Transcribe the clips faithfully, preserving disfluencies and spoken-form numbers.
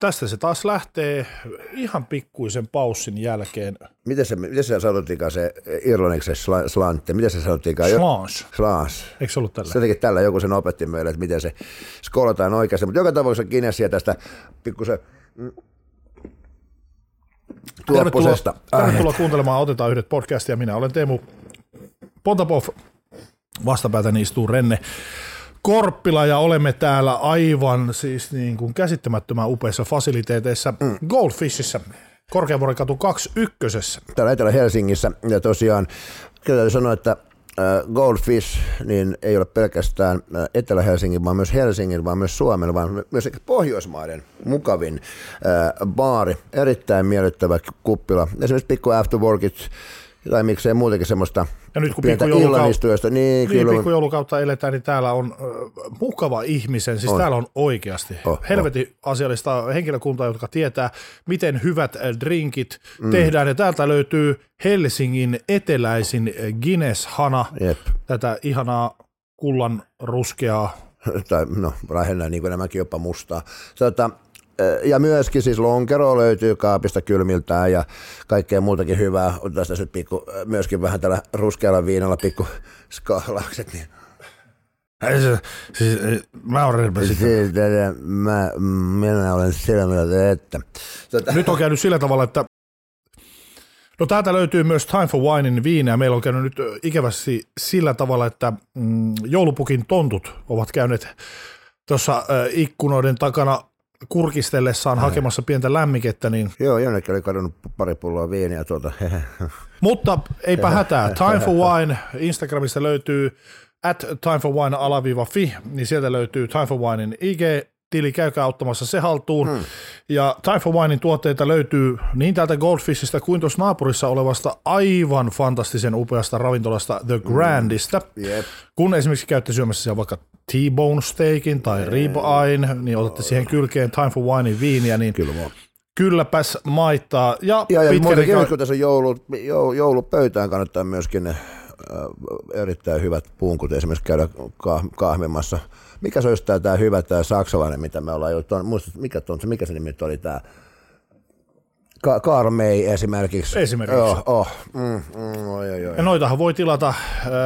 tästä se taas lähtee ihan pikkuisen paussin jälkeen. Miten se, miten se sanottiinkaan se irlanniksi se slantte? Miten se sanottiinkaan? Slange. Slange. Eikö se ollut tällä? Se jotenkin tällä joku sen opetti meille, että miten se skolataan oikeasti. Mutta joka tapauksessa Guinnessia tästä pikkusen tuoppusesta. Tervetuloa, tervetuloa kuuntelemaan Otetaan yhdet podcastia. Minä olen Teemu Pontapov. Vastapäätäni istuu Renne Korppila ja olemme täällä aivan siis niin kuin käsittämättömän upeissa fasiliteeteissa mm. Goldfishissä, Korkeavuorenkatu kaksikymmentäyksi. Täällä Etelä-Helsingissä ja tosiaan täytyy sanoa, että Goldfish niin ei ole pelkästään Etelä-Helsingin, vaan myös Helsingin, vaan myös Suomen, vaan myös Pohjoismaiden mukavin äh, baari. Erittäin miellyttävä kuppila. Esimerkiksi pikku afterworkit, tai miksei muutenkin semmoista ja nyt kun pientä illanistyöstä. Niin, niin kyllä. pikkujoulukautta eletään, niin täällä on äh, mukava ihmisen, siis on. Täällä on oikeasti oh, helvetin oh. asiallista henkilökuntaa, jotka tietää, miten hyvät drinkit mm. tehdään, ja täältä löytyy Helsingin eteläisin Guinness-hana, Jep. tätä ihanaa kullan ruskeaa. tai no, lähinnä niin kuin nämäkin jopa mustaa. Tota, ja myöskin siis lonkero löytyy kaapista kylmiltään ja kaikkea muutakin hyvää. Otetaan tässä nyt pikku, myöskin vähän tällä ruskealla viinalla pikku skaalaukset. Niin. Siis, mä olen siis, mä, minä olen sillä mieltä, että... Tota. Nyt on käynyt sillä tavalla, että no täältä löytyy myös Time for Winein viinejä. Meillä on käynyt nyt ikävästi sillä tavalla, että mm, joulupukin tontut ovat käyneet tuossa äh, ikkunoiden takana kurkistellessaan Ai. hakemassa pientä lämmikettä. Niin... Joo, jonnekin oli kadonnut pari pulloa viiniä tuolta. Mutta eipä hätää. Time for Wine Instagramista löytyy at time for wine alaviiva fi, niin sieltä löytyy Time for Winein I G-tili, käykää ottamassa se haltuun. Hmm. Ja Time for Winein tuotteita löytyy niin täältä Goldfishista kuin tuossa naapurissa olevasta aivan fantastisen upeasta ravintolasta The Grandista. Hmm. Yep. Kun esimerkiksi käytte syömässä siellä vaikka T-bone steakin tai ribeye, niin otatte siihen kylkeen Time for Winein viiniä, niin Kyllä vaan. Kylläpäs maittaa. Ja, ja, ja muutenkin, ka- kun tässä on joulu, joulupöytään kannattaa myöskin ne erittäin hyvät punkut, esimerkiksi käydä kahmimassa. Mikä se olisi tämä hyvä, tämä saksalainen, mitä me ollaan jo, muistat, mikä, ton, mikä se nimi oli tämä? Ka- Karmei esimerkiksi. Esimerkiksi. Oh, oh. Mm, mm, oi, oi, oi. Ja noitahan voi tilata äh,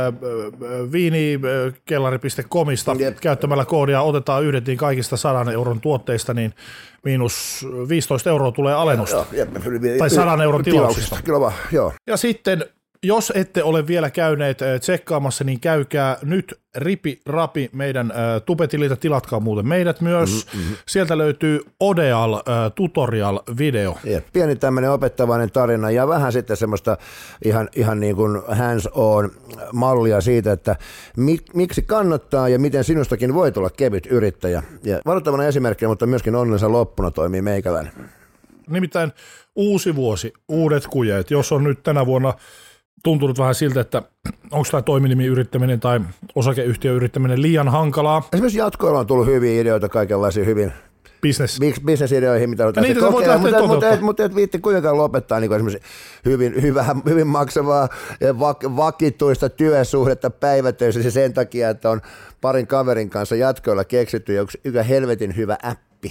viinikellari piste comista yep. käyttämällä koodia Otetaan yhdet, niin kaikista sadan euron tuotteista, niin miinus viisitoista euroa tulee alennusta. Joo, jep, tai sadan euron tilauksista. Kyllä vaan, joo. Ja sitten, jos ette ole vielä käyneet tsekkaamassa, niin käykää nyt ripi rapi meidän äh, tubetililtä, tilatkaa muuten meidät myös. Mm-hmm. Sieltä löytyy Odeal äh, tutorial-video. Ja, pieni tämmöinen opettavainen tarina ja vähän sitten semmoista ihan, ihan niin kuin hands-on mallia siitä, että mik, miksi kannattaa ja miten sinustakin voi tulla kevyt yrittäjä. Ja varoittavana esimerkkinä, mutta myöskin onnellisen loppuna toimii meikäläinen. Nimittäin uusi vuosi, uudet kujeet. Jos on nyt tänä vuonna tuntunut vähän siltä, että onko tämä toiminimiyrittäminen tai osakeyhtiöyrittäminen liian hankalaa. Esimerkiksi jatkoilla on tullut hyviä ideoita, kaikenlaisia hyvin Business. Business-ideoihin, mitä otetaan se kokea, mutta, mutta, mutta, mutta et viitti kuitenkaan lopettaa niin esimerkiksi hyvin, hyvin, hyvin maksavaa ja vak, vakituista työsuhdetta päivätöissä se sen takia, että on parin kaverin kanssa jatkoilla keksitty yksi, yksi helvetin hyvä appi.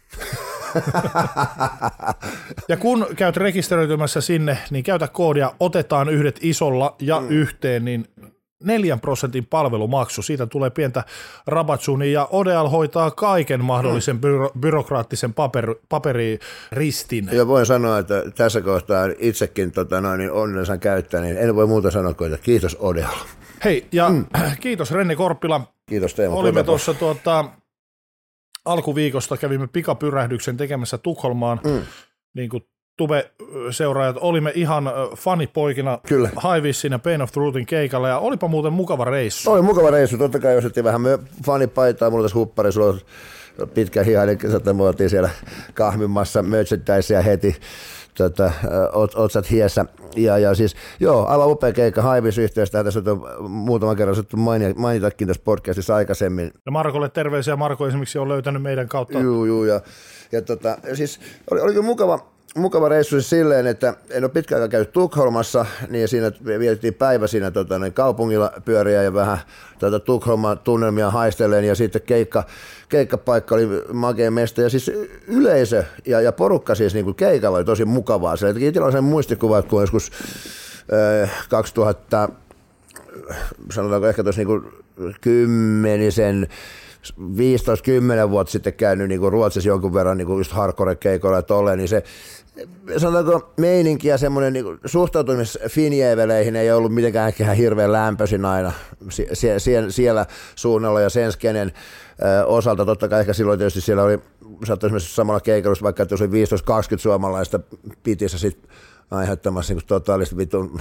Ja kun käyt rekisteröitymässä sinne, niin käytä koodia Otetaan yhdet isolla ja mm. yhteen, niin neljän prosentin palvelumaksu. Siitä tulee pientä rabatsuunia ja Odeal hoitaa kaiken mahdollisen byro- byrokraattisen paper, paperiristin. Ja voin sanoa, että tässä kohtaa itsekin tota, noin, niin onnellisen käyttää, niin en voi muuta sanoa kuin, että kiitos Odeal. Hei, ja mm. kiitos Renne Korppila. Kiitos Teemu. Olimme tuossa tuota... Alkuviikosta kävimme pikapyrähdyksen tekemässä Tukholmaan, mm. niin kuin Tube-seuraajat, olimme ihan fanipoikina Highvissin ja Pain of Truthin keikalla, ja olipa muuten mukava reissu. Oli mukava reissu, totta kai ostettiin vähän fanipaitaa, mulla tässä huppari, sulla on pitkä hihainen, me oltiin siellä kahmimassa merchandisea heti, Tota, otsat hiessä. Ja, ja siis, joo, aivan upea keikka Highvis-yhteystä. Tässä on muutaman kerran sattu mainitakin tässä podcastissa aikaisemmin. Ja Markolle terveisiä. Marko esimerkiksi on löytänyt meidän kautta. Juu, juu. Ja, ja tota, siis oli, oli mukava, mukava reissu siis silleen, että en ole pitkään aikaa käynyt Tukholmassa, niin siinä vietettiin päivä siinä tota, niin kaupungilla pyöriä ja vähän tota, Tukholman tunnelmia haistellen ja sitten keikka, keikkapaikka oli makea mesta ja siis yleisö ja, ja porukka siis niin kuin keikalla oli tosi mukavaa. Se itsellä on sen muistikuva, että kun joskus äh, kaksituhatta, sanotaanko ehkä tuossa niin kymmenisen, viisitoista kymmenen vuotta sitten käynyt niin kuin Ruotsissa jonkun verran niin kuin just hardcore-keikoilla ja tolleen, niin se sanotaanko meininki ja semmoinen niin kuin suhtautumis finjeveleihin ei ollut mitenkään ehkä hirveän lämpöisin aina sie, sie, siellä suunnalla ja sen skenen ö, osalta. Totta kai ehkä silloin tietysti siellä oli, saattoi esimerkiksi samalla keikalla, vaikka että jos oli viisitoista kaksikymmentä suomalaista pitissä sitten aiheuttamassa niin totaalista vitun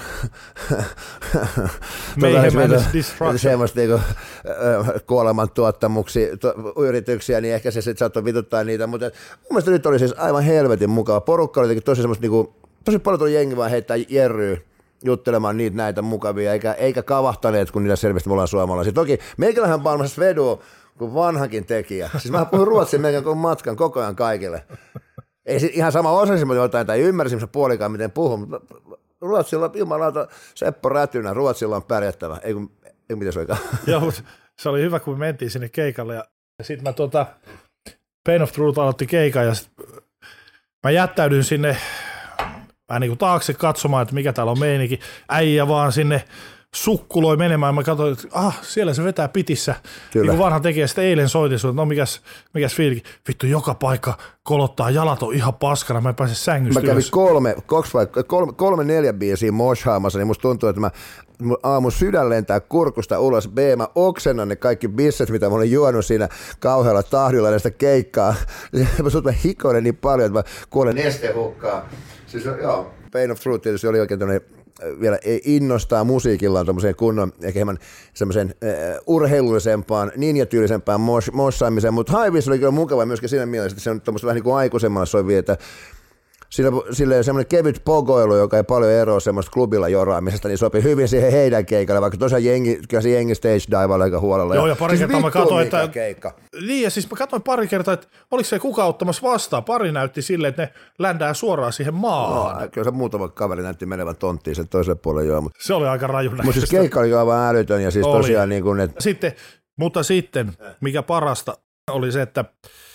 semmoista niin kuolemantuottamuksia, to, yrityksiä, niin ehkä se sitten saattoi vituttaa niitä, mutta mun mielestä nyt oli siis aivan helvetin mukava. Porukka oli tosi semmoista, niin kuin, tosi paljon tuli jengi vaan heittää jerryä juttelemaan niitä näitä mukavia, eikä, eikä kavahtaneet, kun niillä selvästi me ollaan suomalaisia. Toki meikälähän palmassa vedua kuin vanhakin tekijä. Siis mä puhun ruotsin meikän koko matkan koko ajan kaikille. Ei ihan sama osasin jotain tai ymmärsin se puolikaan miten puhun, mutta Ruotsilla jumalauta Seppo Rätynä, Ruotsilla on pärjättävä, ei kun, ei kun miten se olikaan. Joo, mutta se oli hyvä, kun me mentiin sinne keikalle ja sitten mä tuota, Pain of Truth aloitti keikan ja sit mä jättäydyin sinne vähän niin kuin taakse katsomaan, että mikä täällä on meininki, äijä vaan sinne sukkuloi menemään. Mä katsoin, että ah, siellä se vetää pitissä. Niin kuin vanha tekijä, sitten eilen soitin sun, että no mikäs, mikäs fiiliki. Vittu, joka paikka kolottaa, jalat on ihan paskana, mä en pääse sängystä Mä kävin kolme, kolme, kolme, kolme neljä biisiä moshhaamassa, niin musta tuntuu, että mä aamun sydän lentää kurkusta ulos. B, mä oksennan ne kaikki bisset, mitä mä olin juonut siinä kauhealla tahdilla näistä keikkaa. Mä sut mä hikoilen niin paljon, että mä kuolen nestehukkaan. Siis joo, Pain of Truth tietysti oli oikein tämmöinen vielä innostaa musiikillaan tommoseen kunnon, ehkä hieman semmoiseen uh, urheilullisempaan, ninjatyylisempään mossaamiseen, mutta Highways oli kyllä mukava myöskin siinä mielessä, että se on tommoista vähän niin kuin aikuisemmalla soivia, että sillä, sillä semmoinen kevyt pogoilu, joka ei paljon eroa semmoista klubilla joraamisesta, niin sopii hyvin siihen heidän keikalle, vaikka tosiaan jengi, kyllä se jengi stage divailla aika huolella. Joo, ja pari siis kertaa mä katsoin, että keikka. Niin, ja siis mä katsoin pari kertaa, että oliko se kuka ottamassa vastaan. Pari näytti silleen, että ne ländää suoraan siihen maahan. No, kyllä se muutama kaveri näytti menevän tonttiin sen toiselle puolelle joo. Mutta, se oli aika raju näköistä. Mutta siis keikka oli aivan älytön ja siis oli. Tosiaan niin kuin, että Sitten, mutta sitten, mikä parasta oli se, että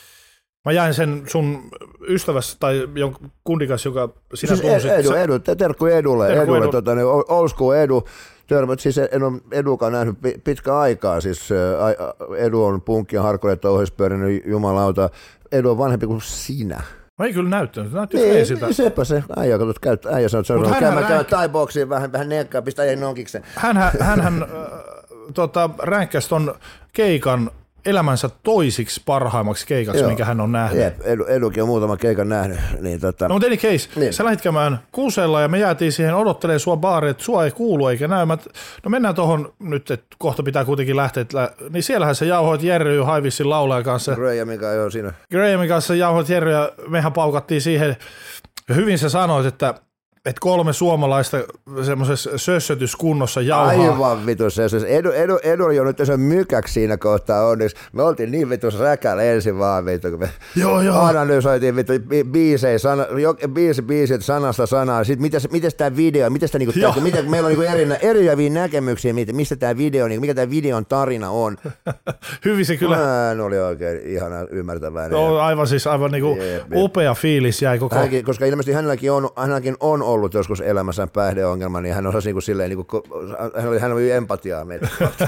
mä jäin sen sun ystävässä tai jonkun kundikas, joka sinä siis tunsit. Edu, Edu, terkku Edulle, terkku Edulle Edu. Tota, old school Edu. Törmät, siis en ole Edukaan nähnyt pitkä aikaa, siis Edu on punkki ja hardcore touhuissa pyörinyt jumalauta. Edu on vanhempi kuin sinä. Mä ei kyllä näyttänyt, näytti Niin, feisiltä. sepä se, äijä katsot käyttää, äijä sanoo, että se on käy taiboksiin vähän, vähän nekkaa, pistää äijä nonkiksen. Hänhän, hänhän äh, tota, ränkkäsi ton keikan elämänsä toisiksi parhaimmaksi keikaksi, minkä hän on nähnyt. Jep, Edu, Edukin on muutaman keikan nähnyt. Niin, tota... No mutta any case, niin. Sä lähdit käymään Kuusella ja me jäätiin siihen odottelemaan sua baariin, että sua ei kuulu eikä näy. Mä, no mennään tuohon nyt, että kohta pitää kuitenkin lähteä. Niin siellähän sä jauhoit Jerry Haivissin laulajan kanssa. Grahamin kanssa joo siinä. Grahamin kanssa jauhoit Jerry ja mehän paukattiin siihen. Ja hyvin sä sanoit, että että kolme suomalaista semmoisessa sössötyskunnossa jauhaa. Aivan vitus. Edu, edu, edu on jo nyt se mykäksi siinä kohtaa onneksi. Me oltiin niin vitus räkällä ensin vaan vitu, kun me joo, joo. analysoitiin vitu biisejä, sana, biisi, biisi, sanasta sanaa. Sitten mitäs, mitäs tää video, mitäs tää niinku, tää, mitä, meillä on niinku eri, eriäviä näkemyksiä, mistä tää video, niinku, mikä tää videon tarina on. Hyvin se kyllä. Mä oli oikein ihana ymmärtävää. No, aivan siis aivan niinku jeep, upea fiilis jäi koko. Hänkin, koska ilmeisesti hänelläkin on, hänelläkin on ollut joskus elämässään päihdeongelma, niin hän osasi niin kuin silleen, niin kuin, hän oli, hän oli empatiaa meitä.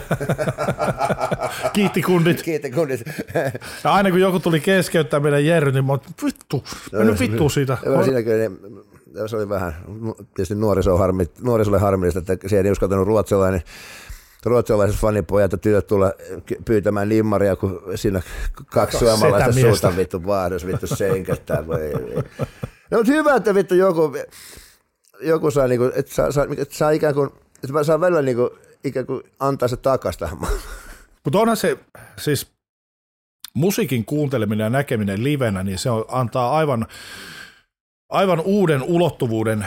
Kiitti kundit. Kiitti kundit. Ja aina kun joku tuli keskeyttää meidän Jerry, niin mä oon, vittu, mennyt vittu siitä. Siinäkin, se oli vähän, tietysti nuoriso harmi, nuorisolle harmillista, että siihen ei uskaltanut ruotsalainen, ruotsalaiset fanipojat ja tytöt tulla pyytämään limmaria, kun siinä kaksi suomalaista suuta vittu vaahdos, vittu seinköttää. No mutta hyvä, että vittu joku, joku saa, niinku, että saa, saa, et saa ikään kuin, että saa välillä niinku, ikään kuin antaa se takas tähän maahan. Mutta onhan se, siis musiikin kuunteleminen ja näkeminen livenä, niin se on, antaa aivan, aivan uuden ulottuvuuden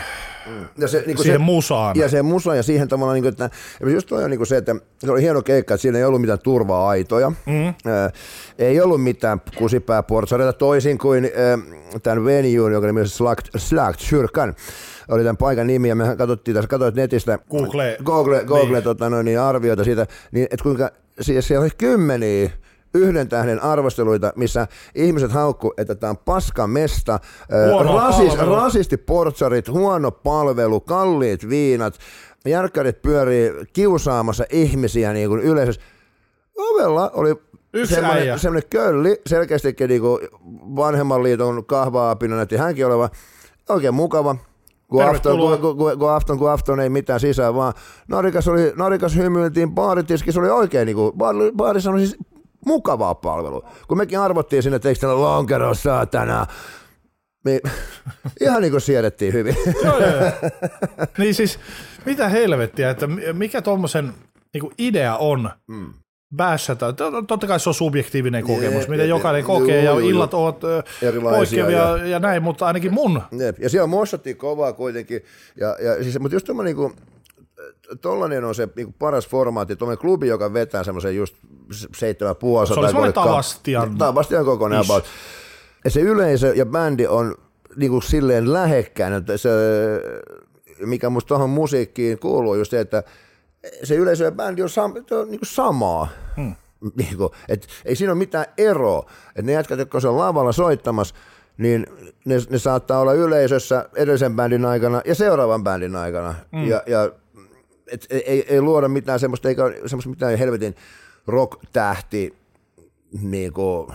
ja se, niin siihen se, musaan. Ja se musa ja siihen tavallaan, niin kuin, että just toi on niin kuin se, että se oli hieno keikka, että siinä ei ollut mitään turva-aitoja, mm-hmm. äh, ei ollut mitään kusipääportsareita toisin kuin äh, tämän venue'n, joka nimi on Slagtkyrkan. Oli tämän paikan nimi, ja me katsottiin tässä, katsoit netistä Google, Google, Google tota, no, niin arvioita siitä, niin, että kuinka siis siellä oli kymmeniä yhden tähden arvosteluita, missä ihmiset haukku, että tämä on paskamesta, rasis, rasistiportsarit, huono palvelu, kalliit viinat, järkkärit pyörii kiusaamassa ihmisiä niin kuin yleisössä. Ovella oli semmoinen, semmoinen kölli, selkeästikin niin kuin vanhemman liiton kahva-apina näytti hänkin oleva, oikein mukava. Kun afton, kun, kun, kun, afton, kun afton ei mitään sisään, vaan narikas, oli, narikas hymyiltiin baaritiski, se oli oikein, niin kuin, baarissa on siis mukavaa palvelua. Kun mekin arvottiin sinne, että eikö täällä lonkero saatana, niin ihan niin kuin siedettiin hyvin. Joo, joo, joo. Niin siis, mitä helvettiä, että mikä tuommoisen niin idea on mm. bässätä. Totta kai se on subjektiivinen kokemus, Jep, mitä jokainen jep, kokee, juu, ja juu, illat ovat poikkeavia ja, ja näin, mutta ainakin mun. Jep. Ja siellä mossattiin kovaa kuitenkin, ja, ja siis, mutta just tommoinen niin tollainen on se niin paras formaatti, tuommoinen klubi, joka vetää semmoisen just seitsemän puolesta. Se oli semmoinen Tavastian. Tavastian kokonaan about. Ja se yleisö ja bändi on niin kuin silleen lähekkäin, että se, mikä musta tuohon musiikkiin kuuluu just se, että se yleisö ja bändi on, sam, on niin kuin samaa. Hmm. Niin kuin, et ei siinä ole mitään eroa. Että ne jätkät, jotka on lavalla soittamassa, niin ne, ne saattaa olla yleisössä edellisen bändin aikana ja seuraavan bändin aikana. Hmm. Ja, ja et, ei, ei luoda mitään semmoista, eikä semmoista mitään helvetin rock-tähti niin kuin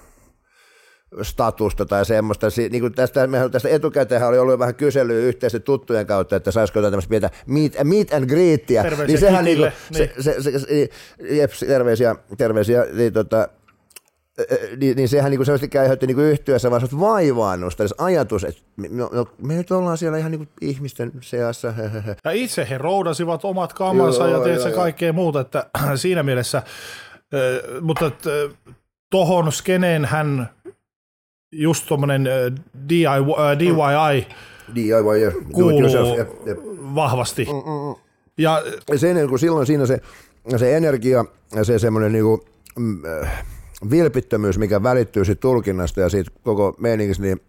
statusta tai semmoista. Niin kuin tästä, tästä etukäteen oli ollut vähän kyselyä yhteisten tuttujen kautta, että saisiko jotain tämmöistä pientä meet, meet and greetia. Terveisiä niin sehän niin kuin, se, se, se, se, jep, terveisiä, terveisiä niin, tota, niin, niin sehän niin selvästi käyhötti niin yhtyessä vaan vaivaannusta, edes ajatus, että no, no, me nyt ollaan siellä ihan niin kuin ihmisten seassa. Ja itse he roudasivat omat kamansa joo, ja tiedätkö kaikkea muuta, että siinä mielessä, mutta tohon skeneen hän just tuommoinen D I Y D I Y kuuluu vahvasti. Mm-mm. Ja sen, kun silloin siinä se, se energia ja se semmoinen niinku, mm, vilpittömyys, mikä välittyy siitä tulkinnasta ja siitä koko meiningistä, niin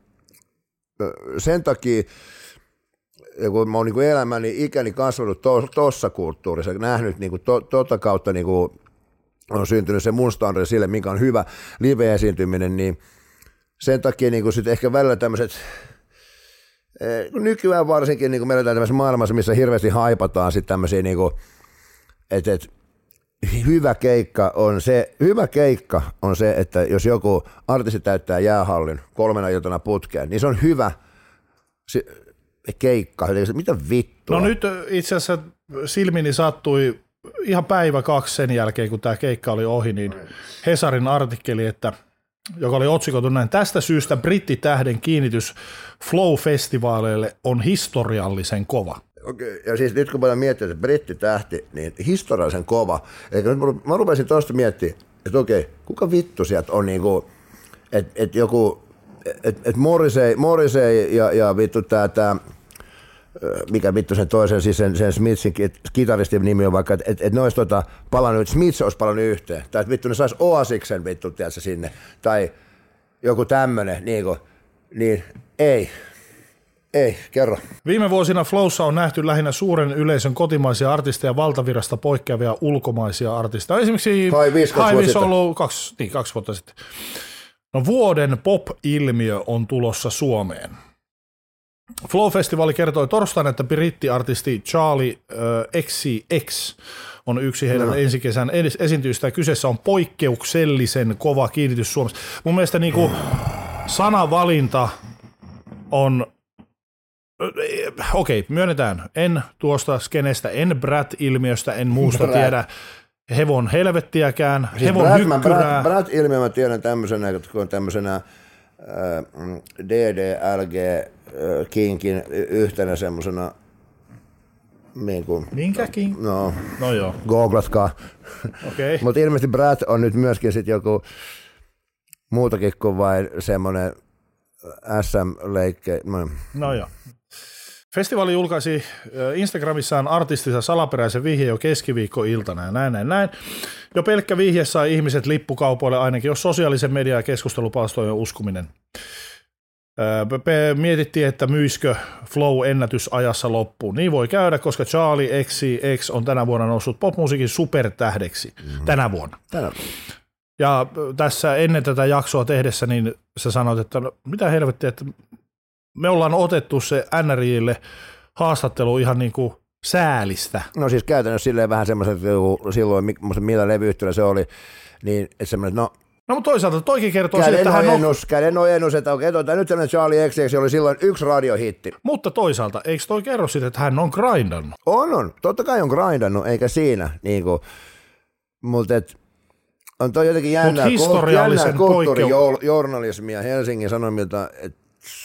sen takia, kun mä oon niinku elämäni ikäni kasvanut tuossa to, kulttuurissa, nähnyt niinku to, tota kautta niinku on syntynyt se mun standardi sille, mikä on hyvä live-esiintyminen, niin sen takia niin sitten ehkä välillä tämmöiset, nykyään varsinkin niin me eletään tämmöisessä maailmassa, missä hirveästi haipataan sitten tämmöisiä, niin että et, hyvä keikka on se, hyvä keikka on se, että jos joku artisti täyttää jäähallin kolmena iltana putkeen, niin se on hyvä se, keikka. Mitä vittua? No nyt itse asiassa silmini sattui ihan päivä kaksi sen jälkeen, kun tämä keikka oli ohi, niin Hesarin artikkeli, että joka oli otsikoitu näin, tästä syystä brittitähden kiinnitys Flow-festivaaleille on historiallisen kova. Okei, ja siis nyt kun voidaan miettiä, että brittitähti, niin historiallisen kova. Eli nyt mä rupesin tuosta miettimään, että okei, kuka vittu sieltä on niinku, että et joku, että et Morrissey, Morrissey ja, ja vittu tää, tää mikä vittu sen toisen, siis sen, sen Smithin kitaristin nimi on vaikka, että et, et ne olisi tota palannut, Smiths olisi palannut yhteen, tai että vittu ne saisi Oasiksen vittu, tiedätkö, sinne, tai joku tämmönen, niin kuin, niin ei, ei, kerro. Viime vuosina Flowssa on nähty lähinnä suuren yleisön kotimaisia artisteja valtavirrasta poikkeavia ulkomaisia artisteja. Esimerkiksi Haivis on ollut kaksi, niin, kaksi vuotta sitten. No vuoden pop-ilmiö on tulossa Suomeen. Flow-festivaali kertoi torstaina, että brittiartisti Charlie äh, X C X on yksi heidän no. ensi kesän esiintyjistä, ja kyseessä on poikkeuksellisen kova kiinnitys Suomessa. Mun mielestä niin kuin sanavalinta on, okei, okay, myönnetään, en tuosta skenestä, en Brat-ilmiöstä, en muusta Brat. tiedä hevon helvettiäkään, siis hevon Brat, hykkyrää. Brat-ilmiö mä tiedän tämmöisenä, kun on tämmöisenä äh, D D L G Kinkin yhtenä semmosena niin kuin, minkä King? No, no joo. Googlatkaa. Okay. Mutta ilmeisesti Brad on nyt myöskin sit joku muutakin kuin vain semmoinen S M-leikke. No joo. Festivaali julkaisi Instagramissaan artistissa salaperäisen vihje jo keskiviikkoiltana ja näin, näin, näin. Jo pelkkä vihje sai ihmiset lippukaupoille ainakin, jos sosiaalisen median ja keskustelupalstojen uskominen. Mietittiin, että myiskö Flow-ennätysajassa loppuun. Niin voi käydä, koska Charlie X C X on tänä vuonna noussut popmusiikin supertähdeksi. Mm-hmm. Tänä vuonna. Tänä vuonna. Ja tässä ennen tätä jaksoa tehdessä, niin sä sanoit, että no, mitä helvettiä, että me ollaan otettu se N R J:lle haastattelu ihan niin kuin säälistä. No siis käytännössä silleen vähän semmoiset, silloin millä levyyhtiöllä se oli, niin että semmoinen, no No mutta toisaalta toikin kertoo siitä, että hän on... Käden ojennus, että okei, okay, nyt sellainen Charlie X X oli silloin yksi radiohitti. Mutta toisaalta, eikö toi kerro siitä, että hän on grindannut? On, on. Totta kai on grindannut, eikä siinä. Niin kuin, mutta et, on toi jotenkin jännää, jännää kulttuurijournalismia Helsingin Sanomilta, että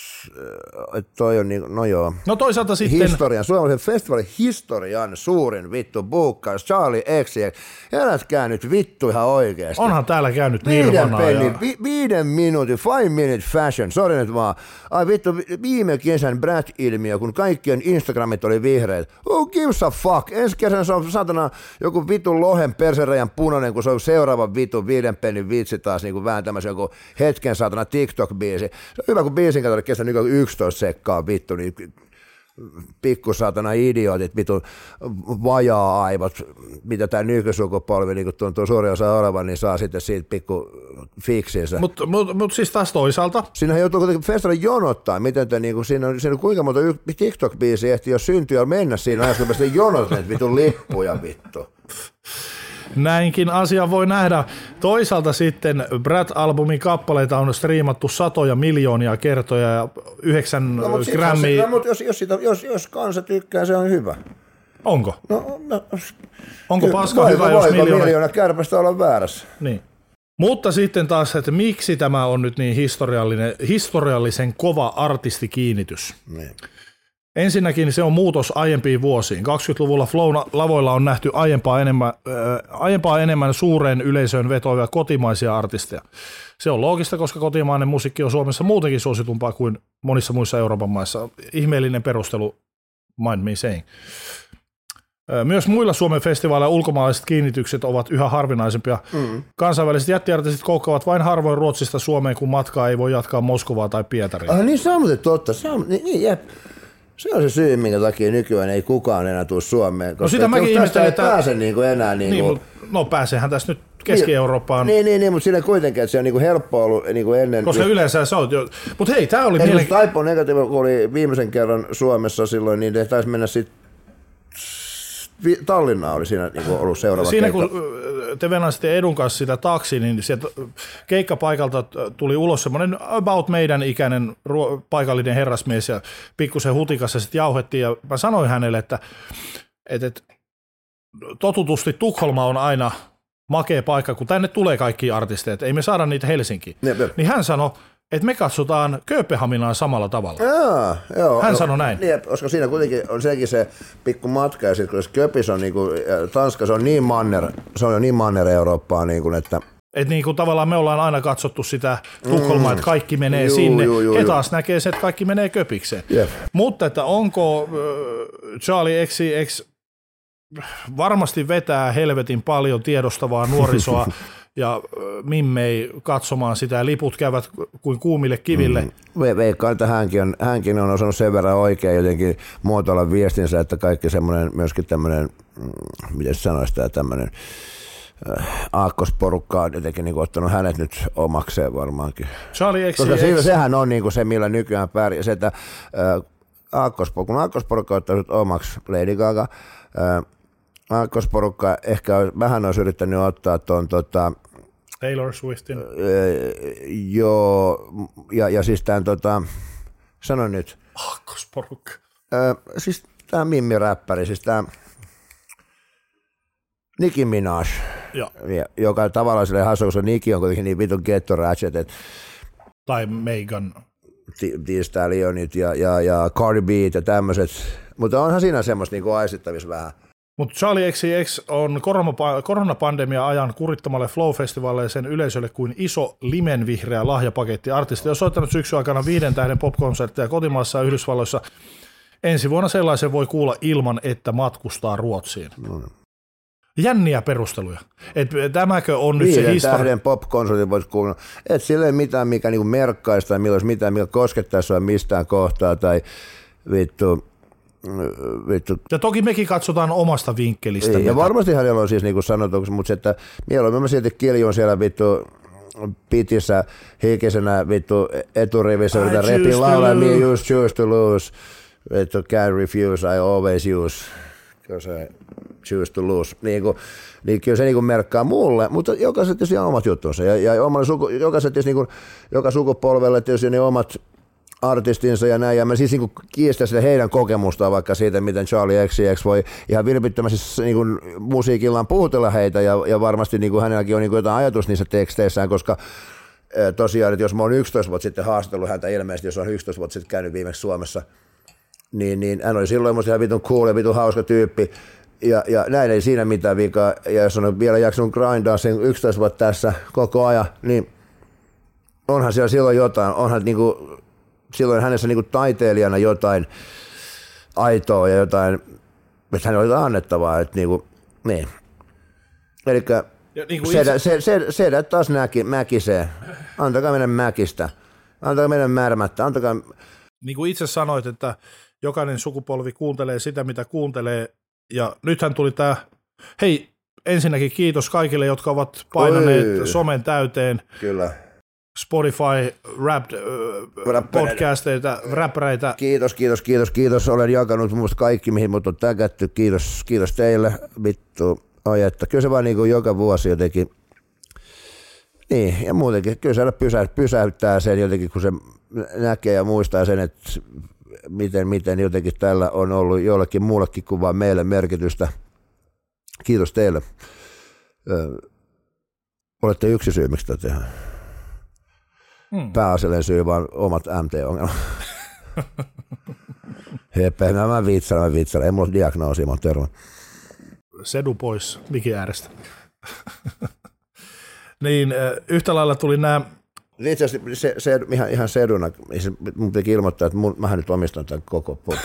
et toi on niin, no joo. No toisaalta sitten... Historian, suomalaisen festivaalin historian suurin vittu buukkaus, Charlie X X. Herätkää nyt vittu ihan oikeesti. Onhan täällä käynyt Nirvanaa. Viiden pennin, vi, viiden minuutin, five minute fashion, sori nyt vaan. Ai vittu, viime kesän Brad-ilmiö, kun kaikkien Instagramit oli vihreät. Who gives a fuck? Ensi kesänä se on satana joku vittu lohen persereijän punainen, kun se on seuraava vittu viiden pennin vitsi taas niin kuin vääntämässä joku hetken satana TikTok-biisi. Se on hyvä, kun biisin katsoi kesän yksitoista sekkaa vittu, niin pikku saatana idiootit, vittu vajaa-aivot, mitä tämä nykysukupolvi niin tuntuu suurin osa olevan, niin saa sitten siitä pikku fiksinsä. Mutta mut, mut siis taas toisaalta. Siinähän joutuu kuitenkin festivaalin jonottaa, miten te, niin kuin, siinä, on, siinä on kuinka monta TikTok-biisiä ehti jo syntyä ja mennä siinä ajassa, kun sitten jonotat vittu lippuja vittu. Näinkin asia voi nähdä. Toisaalta sitten Brad-albumin kappaleita on striimattu satoja miljoonia kertoja ja yhdeksän no, grammiä. No, mutta jos, jos, sitä, jos, jos kansa tykkää, se on hyvä. Onko? No, no, Onko kyllä, paska voiko, hyvä, jos miljoona... miljoona kärpästä olla väärässä? Niin. Mutta sitten taas, että miksi tämä on nyt niin historiallinen, historiallisen kova artistikiinnitys? Niin. Ensinnäkin se on muutos aiempiin vuosiin. kaksikymmentäluvulla Flown lavoilla on nähty aiempaa enemmän, äh, aiempaa enemmän suureen yleisöön vetoavia kotimaisia artisteja. Se on loogista, koska kotimainen musiikki on Suomessa muutenkin suositumpaa kuin monissa muissa Euroopan maissa. Ihmeellinen perustelu, mind me saying. Myös muilla Suomen festivaaleilla ulkomaalaiset kiinnitykset ovat yhä harvinaisempia. Mm. Kansainväliset jättiartistit koukkaavat vain harvoin Ruotsista Suomeen, kun matkaa ei voi jatkaa Moskovaa tai Pietariin. Ah, niin se on muuten totta. Se on, niin, niin, jep. Se on se syy, minkä takia nykyään ei kukaan enää tule Suomeen. Koska no sitä mäkin ihmettelen, että... pääse niin kuin enää. Niin niin, kuin... No pääsehän tässä nyt Keski-Eurooppaan. Niin, niin, niin mutta siinä kuitenkin, että se on niin kuin helppoa ollut niin kuin ennen. Koska yleensä se on jo... Mutta hei, tämä oli... Esimerkiksi mielen... Taipo Negatiivinen, kun oli viimeisen kerran Suomessa silloin, niin ne taisi mennä sitten... Tallinna oli siinä niin kuin ollut seuraava siinä, keikka. Kun te venasitte Edun kanssa sitä taksi, niin sieltä keikkapaikalta tuli ulos semmoinen about meidän ikäinen paikallinen herrasmies ja pikkusen hutikassa sitten jauhettiin ja mä sanoin hänelle, että, että, että totutusti Tukholma on aina makea paikka, kun tänne tulee kaikki artisteja, että ei me saada niitä Helsinkiin. Jep, jep. Niin hän sanoi, että me katsotaan Kööpenhaminaan samalla tavalla. Jaa, joo, hän no, sanoi näin. Niin, koska siinä kuitenkin on sekin se pikku matka, ja sitten kun Köpis on, niin kuin, Tanska, se on niin manner, se on jo niin manner Eurooppaa, niin kuin, että... Että niin kuin tavallaan me ollaan aina katsottu sitä Tukholmaa, mm. että kaikki menee juu, sinne. Juu, juu, He taas juu. näkee se, että kaikki menee Köpikseen. Yep. Mutta että onko äh, Charlie X X varmasti vetää helvetin paljon tiedostavaa nuorisoa, ja mimmei katsomaan sitä, ja liput käyvät kuin kuumille kiville. Mm. Veikkaan, että hänkin on, hänkin on osannut sen verran oikein jotenkin muotoilla viestinsä, että kaikki semmoinen, myöskin tämmöinen, miten sanoisi tämä tämmöinen, äh, aakkosporukka on jotenkin niin ottanut hänet nyt omakseen varmaankin. Charlie X X. Koska se, sehän on niin kuin se, millä nykyään pärjää. Se, että äh, aakkosporukka, kun aakkosporukka on ottanut omaksi Lady Gaga, äh, aakkosporukka ehkä vähän olisi yrittänyt ottaa tuon tota, Taylor Swiftin. Öö, joo, ja, ja siis tämän tota, sano nyt. Aakkosporukka. Öö, siis tämä mimmiräppäri, siis tämä Nicki Minaj, ja, joka tavallaan silleen hassu, koska Nicki on kuitenkin niin vitun ghetto ratchet, et, tai Megan. Thee Stallionit ja, ja, ja Cardi B ja tämmöiset, mutta onhan siinä semmoista niinku aistittavissa vähän. Mutta Charlie X C X on koronapandemia ajan kurittamalle Flow-festivaalille ja sen yleisölle kuin iso limenvihreä lahjapaketti. Artisti on soittanut syksyn aikana viiden tähden pop-konsertteja kotimaassa ja Yhdysvalloissa. Ensi vuonna sellaisen voi kuulla ilman, että matkustaa Ruotsiin. No. Jänniä perusteluja. Et tämäkö on nyt Viiden se historia? tähden pop-konsultin voisi kuulla. Et sillä ei mitään, mikä niinku merkkaisi tai milloin mitään, mikä koskettaisi sua mistään kohtaa tai vittu. vittu. Ja toki mekin katsotaan omasta vinkkelistä. Ja varmasti hänellä on siis niinku sanotuksi, mutta se, että mieluummin mä silti kiljun siellä vittu pitissä hiikisenä vittu eturivissä, yritän repiä laulaa, me just choose to lose, vittu can't refuse, I always use, because I choose to lose. Niin, kuin, niin kyllä se niin kuin merkkaa mulle, mutta jokaiset tietysti on omat juttunsa, ja, ja omalle suku, jokaiset tietysti niin kuin, joka sukupolvelle tietysti ne omat artistinsa ja näin, ja mä siis niin kiistän sitä heidän kokemustaan vaikka siitä, miten Charlie X C X voi ihan vilpittömästi niin kuin musiikillaan puhutella heitä, ja, ja varmasti niin kuin hänelläkin on niin kuin jotain ajatus niissä teksteissään, koska e, tosiaan, että jos mä oon yksitoista vuotta sitten haastatellut häntä ilmeisesti, jos on yksitoista vuotta sitten käynyt viimeksi Suomessa, niin, niin hän oli silloin musta ihan vitun cool ja vitun hauska tyyppi, ja, ja näin ei siinä mitään vikaa, ja jos on vielä jaksanut grindaa sen yksitoista vuotta tässä koko ajan, niin onhan siellä silloin jotain, onhan niinku silloin hänessä niinku taiteilijana jotain aitoa ja jotain, että hänellä oli jotain annettavaa, että niinku, niin. Elikkä niin sedä, itse... se, sedä taas näki, mäkisee, antakaa meidän mäkistä, antakaa meidän märmättä, antakaa... Niin kuin itse sanoit, että jokainen sukupolvi kuuntelee sitä, mitä kuuntelee, ja nythän tuli tämä, hei, ensinnäkin kiitos kaikille, jotka ovat painaneet Oi. somen täyteen. Kyllä. Spotify, rap, äh, podcasteita, räppäreitä. Kiitos, kiitos, kiitos, kiitos. Olen jakanut muista kaikki, mihin mut on tägätty. Kiitos, kiitos teille. Vittu, ajetta. Kyllä se vaan niin kuin joka vuosi jotenkin, niin, ja muutenkin, kyllä se pysä, pysäyttää sen jotenkin, kun se näkee ja muistaa sen, että miten, miten jotenkin tällä on ollut jollekin muullekin kuin vaan meille merkitystä. Kiitos teille. Ö, olette yksi syy, miksi tätä tehdään. Hmm. Pääasiallinen syy vaan omat M T-ongelmat. Heppä, mä, mä viitsailen, mä viitsailen. Ei mulla ole diagnoosia, mä oon terve. Sedu pois mikin äärestä. Niin, yhtä lailla tuli nämä... Itse asiassa se, se, ihan, ihan seduna, mun piti ilmoittaa, että mun, mähän nyt omistan tämän koko pop.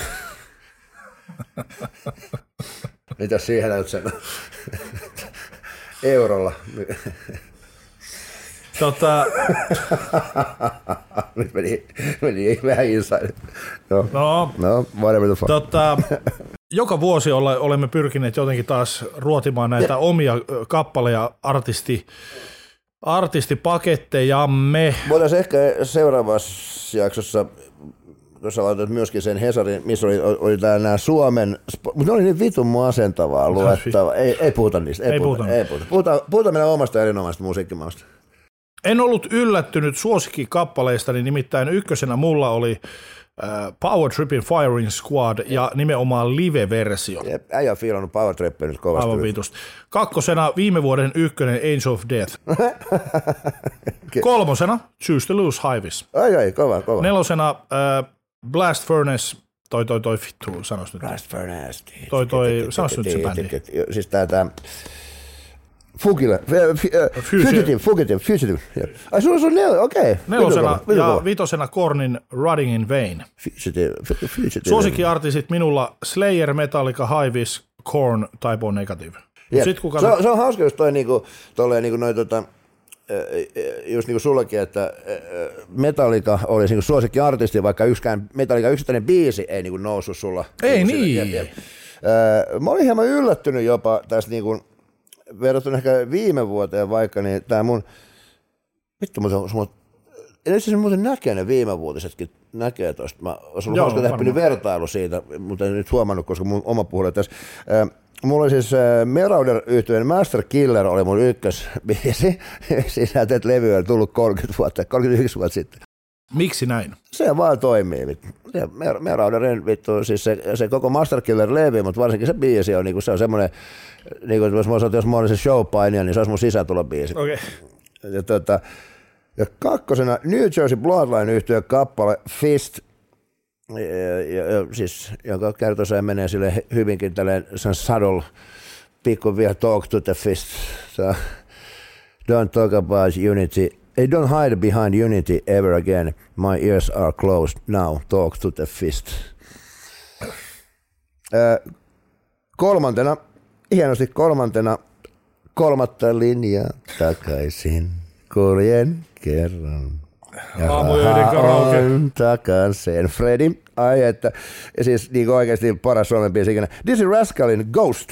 Mitäs siihen näyt sen eurolla? Tota... Nyt meni, meni vähän inside. No, no, no whatever the fuck. Tota, joka vuosi ole, olemme pyrkineet jotenkin taas ruotimaan näitä ja. omia kappaleja artisti, artistipakettejamme. Voitaisiin ehkä seuraavassa jaksossa, jos sä laitat myöskin sen Hesarin, missä oli, oli nämä Suomen, mutta ne oli niin vitun masentavaa luettavaa. Ei, ei puhuta niistä. Ei, ei puhuta. puhuta. Ei puhuta. Puhutaan, puhutaan meidän omasta erinomaisesta musiikkimaasta. En ollut yllättynyt suosikkikappaleistani, nimittäin ykkösenä mulla oli äh, Power Trippin Firing Squad ja nimenomaan live-versio. Jep, äijä on fiilannut Power Trippin nyt kovasti. Aivan viitusti. Kakkosena viime vuoden ykkönen Angel of Death. Kolmosena Choose to Lose Hives. Ai ai, kova, kova. Nelosena äh, Blast Furnace, toi toi toi vittu, sanois nyt. Blast Furnace. Toi toi, sanois nyt se bändi. Siis tää tää... Fugile, Fugitive, Fugitive, Fugitive. Ai sulla on neljä, okei. Okay. Nelosena ja vitosena Kornin Rotting in Vain. Fugitive, Fugitive. Suosikkiartistit minulla Slayer, Metallica, Hives, Korn, Type O Negative. Sit, kuka... se, on, se on hauska just toi niinku, tolleen niinku noi tota, just niinku sullekin, että Metallica olisi niinku suosikkiartisti, vaikka yksikään Metallica yksittäinen biisi ei niinku noussut sulla. Ei niin. Jep, jep. Mä olin hieman yllättynyt jopa tästä niinku, verrattuna ehkä viime vuoteen vaikka, niin tää mun, vittu, mutta sulla, ei siis muuten näkee ne viimevuotisetkin, näkee tosta. Mä olisin ollut hauska tehdä vertailu siitä, mutta en nyt huomannut, koska mun oma puhulle tässä. Mulla oli siis Marauder-yhtyeen Master Killer oli mun ykkösbiisi. Siinä teet levyä tullut kolmekymmentä vuotta, kolmekymmentäyksi vuotta sitten. Miksi näin? Se vaan toimii. Marauderin vittu, siis se, se koko Master Killer-levy, mutta varsinkin se biisi on, niin se on semmoinen, niin kuin, jos mä olisin, jos mä olisin show-painia, niin se olisi mun sisätulobiisi. Okay. Ja, tuota, ja kakkosena New Jersey Bloodline-yhtyeen kappale Fist, ja, ja, ja, siis, jonka kertoiseen menee sille hyvinkin tälleen sen subtle, pikku vielä talk to the fist. So, don't talk about unity. Hey, don't hide behind unity ever again. My ears are closed now. Talk to the fist. Äh, kolmantena, hienosti kolmantena, kolmatta linjaa takaisin, kuljen kerran. Aamuöiden karaoke. On takaisin. Freddy, ai että, ja siis niin oikeasti paras Suomen biisi ikinä. Dizzy Rascalin Ghost.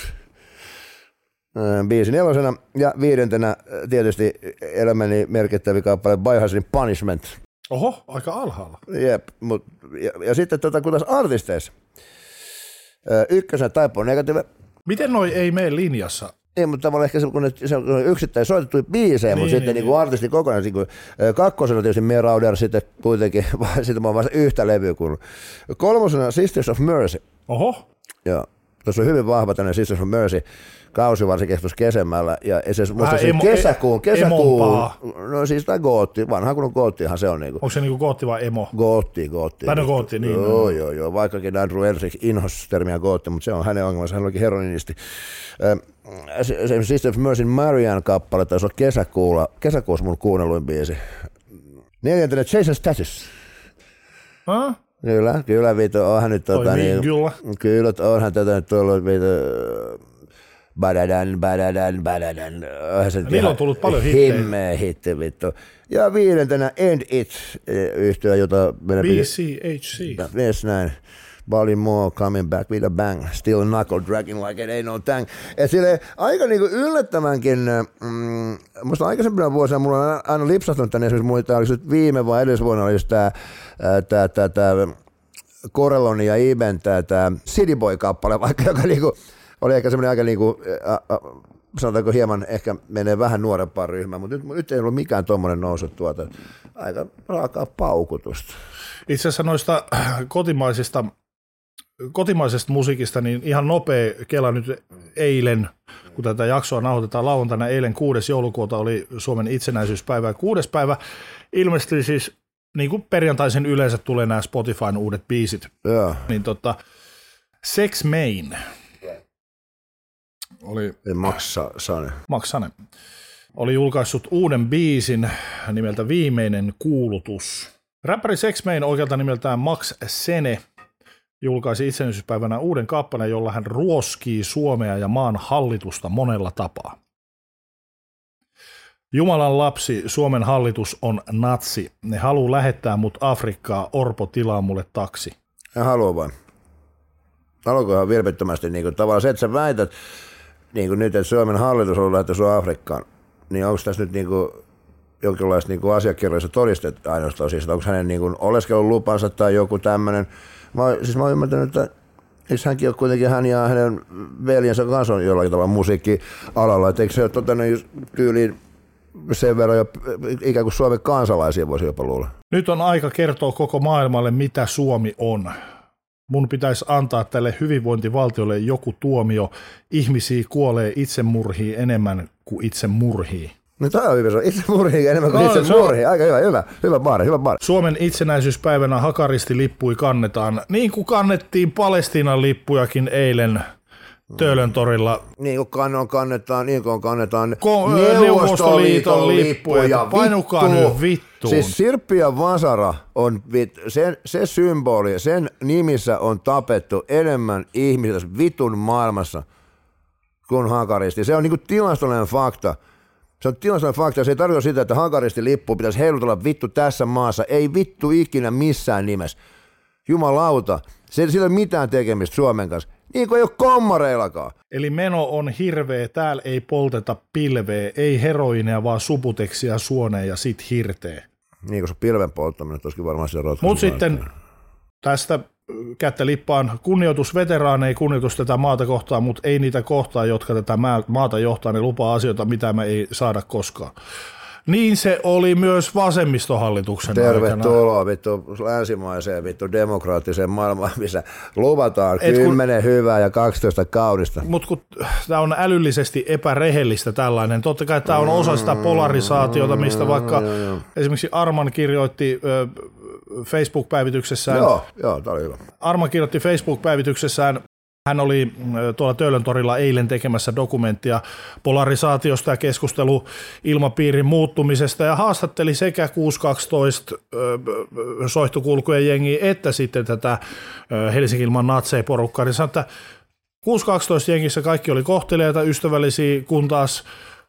Biisi nelosena ja viidentenä tietysti elämäni merkittävä kappale Biohazardin Punishment. Oho, aika alhaalla. Jep, mut, ja, ja sitten tota, kun taas artisteissa. Ykkösenä Type O Negative. Miten noi ei mene linjassa? Ei, mutta tavallaan ehkä se, kun ne, se on yksittäin soitettuja biisejä, niin, mutta niin, sitten niin, niin artisti kokonaan. Niin kakkosena tietysti Merauder, sitten kuitenkin, sitten mä oon vasta yhtä levyä kuullut. Kolmosena Sisters of Mercy. Oho. Joo, tuossa on hyvin vahva tämmöinen Sisters of Mercy. Kausi varsinkin tuossa kesämällä, ja se, musta se emo, kesäkuun, kesäkuun, no siis tämä gootti, vanha kun on goottihan se on niinku. Onko se niinku gootti vai emo? Gootti, gootti. Tai no gootti, niin. Joo, no. joo, joo, vaikkakin Andrew Elric inhos termiä gootti, mutta se on hänen ongelmansa, hän olikin heroinisti. Se Sister of Mercyn Marianne kappale taisi olla kesäkuulla, kesäkuussa mun kuunnelluin biisi. Neljäntenä Jason Status. Huh? Kyllä, kyllä, viito, onhan nyt tota niin. Kyllä. Kyllä, onhan tätä nyt tullut viito. Badadan, badadan, badadan. Niillä on tullut paljon hittejä. Himmeä hitti, vittu. Ja viidentenä End It, yhtyä, jota... B C H C. Yes, näin. Bali Moore coming back with a bang. Still knuckle dragging like it ain't no tang. Et silleen aika niinku yllättävänkin, mm, musta aikaisempina vuosina mulla on aina lipsahtunut tänne esimerkiksi muita, oliko nyt viime vai edellisvuonna oli just tää, tää, tää, tää Corellon ja Iben tää, tää City Boy-kappale, vaikka joka niinku oli ehkä semmoinen aika niinku, ä, ä, sanotaanko hieman ehkä menee vähän nuorempaan ryhmään, mutta nyt, nyt ei ollut mikään tuommoinen nousu tuota. Aika raakaa paukutusta. Itse asiassa noista kotimaisista, kotimaisesta musiikista, niin ihan nopea kela nyt eilen, kun tätä jaksoa nauhoitetaan lauantaina, eilen kuudes joulukuuta oli Suomen itsenäisyyspäivä ja kuudes päivä. Ilmestyi siis, niin kuin perjantaisen yleensä tulee nämä Spotifyn uudet biisit, Joo. niin tota, Sex Main. Oli Max Sane. Max Sane. Oli julkaissut uuden biisin nimeltä Viimeinen kuulutus. Räppäri Sex Main oikealta nimeltään Max Sene julkaisi itsenäisyyspäivänä uuden kappaleen, jolla hän ruoskii Suomea ja maan hallitusta monella tapaa. Jumalan lapsi, Suomen hallitus on natsi. Ne haluu lähettää mut Afrikkaa, Orpo tilaa mulle taksi. En halua vain. Haluanko ihan vilpittömästi, niin kuin, tavallaan se, että sä väität niin kuin nyt, että Suomen hallitus on lähtenyt sua Afrikkaan, niin onko tässä nyt niin kuin jonkinlaista niin kuin asiakirjoissa todistet ainoastaan, siis onko hänen niin kuin oleskelun lupansa tai joku tämmöinen. Mä, siis mä oon ymmärtänyt, että eikö hänkin ole kuitenkin hän ja hänen veljensä kanssa on jollakin tavalla musiikkialalla, että eikö se ole tota, tyyliin sen verran jo ikään kuin Suomen kansalaisia voisi jopa luulla. Nyt on aika kertoa koko maailmalle, mitä Suomi on. Mun pitäisi antaa tälle hyvinvointivaltiolle joku tuomio. Ihmisiä kuolee itsemurhiin enemmän kuin itsemurhiin. No tämä on hyvä, itse murhii enemmän kuin no, itse murhii. Aika hyvä, hyvä, hyvä baari, hyvä baari. Suomen itsenäisyyspäivänä hakaristi-lippui kannetaan, niin kuin kannettiin Palestiinan lippujakin eilen Töölön torilla. Niin kuin on kannetaan, niin kuin kannetaan Ko- Neuvostoliiton lippuja. Painukaa nyt vittuun. Siis Sirppi ja Vasara on, se, se symboli, sen nimissä on tapettu enemmän ihmisiä vitun maailmassa kuin hakaristi. Se on niin kuin tilastollinen fakta. Se on tilastollinen fakta. Se ei tarkoita sitä, että hakaristi-lippu pitäisi heilutella vittu tässä maassa. Ei vittu ikinä missään nimessä. Jumalauta. Se ei ole mitään tekemistä Suomen kanssa. Niin kuin ei ole kommareillakaan. Eli meno on hirveä, täällä ei polteta pilveä, ei heroineja, vaan subuteksia suoneen ja sit hirteä. Niin kuin se pilven polttaminen, olisikin varmaan sitä rotkua. Mutta sitten tästä kättä lippaan kunnioitus veteraaneja, kunnioitus tätä maata kohtaan, mutta ei niitä kohtaa, jotka tätä maata johtaa, ne lupaa asioita, mitä me ei saada koskaan. Niin se oli myös vasemmistohallituksen Tervetuloa vittu länsimaiseen vittu demokraattiseen maailmaan, missä luvataan Et kymmenen kun, hyvää ja kaksitoista kaudista. Mutta kun tämä on älyllisesti epärehellistä tällainen, totta kai tämä on osa sitä polarisaatiota, mistä vaikka mm, esimerkiksi Arman kirjoitti ö, Facebook-päivityksessään. Joo, joo, tämä oli hyvä. Arman kirjoitti Facebook-päivityksessään, Hän oli tuolla Töölön torilla eilen tekemässä dokumenttia polarisaatiosta ja keskustelu ilmapiirin muuttumisesta ja haastatteli sekä kuusi kaksitoista soihtukulkujen jengiä että sitten tätä Helsingin ilman natseja-porukkaa. Niin sanoi, että kuusi kaksitoista jengissä kaikki oli kohteliaita, ystävällisiä, kun taas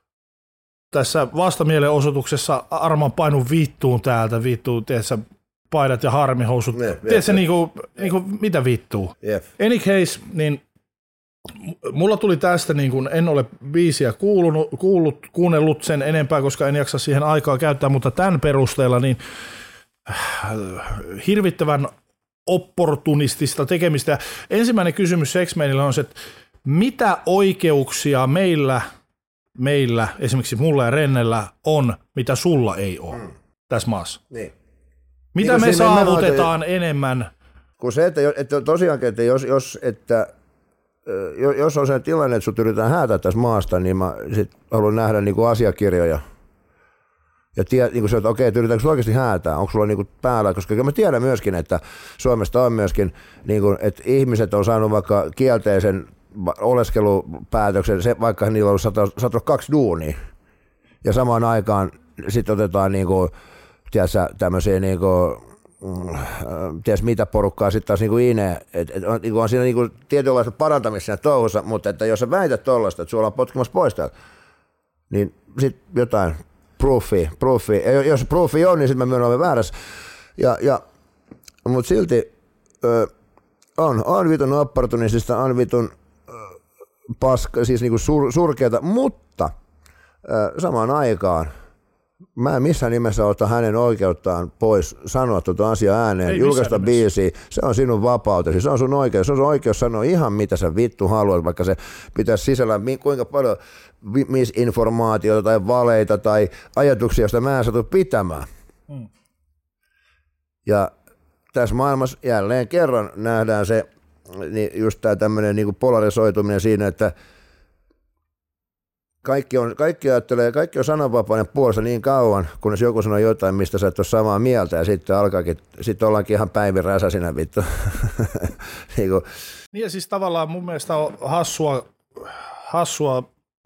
tässä vastamielenosoituksessa Arman painu vittuun täältä, vittuun, tiedätkö, paidat ja harmihousut. Ne, tiedätkö, niinku, niinku, mitä vittuu? Yep. Any case, niin mulla tuli tästä, niin kuin en ole biisiä kuulunut, kuullut, kuunnellut sen enempää, koska en jaksa siihen aikaa käyttää, mutta tämän perusteella niin hirvittävän opportunistista tekemistä. Ensimmäinen kysymys X-Mainilla on se, että mitä oikeuksia meillä, meillä, esimerkiksi mulla ja Rennellä on, mitä sulla ei ole mm. tässä maassa? Niin. Mitä niin me saavutetaan että, enemmän? Kun se, että, että tosiaankin, että jos, jos, että, jos on se tilanne, että sut yritetään häätää tässä maasta, niin mä sit haluan nähdä niin kuin asiakirjoja. Ja tie, niin kuin se, että okei, että yritetäänkö sulla oikeasti häätää, onko sulla niin kuin päällä, koska mä tiedän myöskin, että Suomesta on myöskin, niin kuin, että ihmiset on saanut vaikka kielteisen oleskelupäätöksen, se, vaikka niillä on ollut sata kaksi duunia, ja samaan aikaan sitten otetaan niin kuin, tiedätkö, tämmöisiä niin kuin, tiedätkö mitä porukkaa sitten taas niin kuin ine, että et, on, niin on siinä niin kuin tietynlaista parantamista siinä touhussa, mutta että jos sä väität tollaista, että sulla on potkimassa pois täältä, niin sitten jotain proofia, proofia. Jos proofi on, niin sitten mä myönnän olen väärässä. Ja, ja, mutta silti ö, on, on vitun opportunistista, on vitun ö, paska, siis niinku sur, surkeata, mutta ö, samaan aikaan mä en missään nimessä ota hänen oikeuttaan pois sanoa tuota asiaa ääneen, ei julkaista biisiä, se on sinun vapautesi, se on sun oikeus, se on sun oikeus sanoa ihan mitä sä vittu haluat, vaikka se pitäisi sisällä kuinka paljon misinformaatiota tai valeita tai ajatuksia, joista mä en satu pitämään. Hmm. Ja tässä maailmassa jälleen kerran nähdään se, niin just tämä tämmöinen niin kuin polarisoituminen siinä, että Kaikki, on, kaikki ajattelee, kaikki on sananvapauden puolesta niin kauan, kunnes joku sanoo jotain, mistä sä et ole samaa mieltä, ja sitten alkaakin, sitten ollaankin ihan päivin räsäsinä vittu. niin, kuin. niin ja siis tavallaan mun mielestä on hassua, hassua,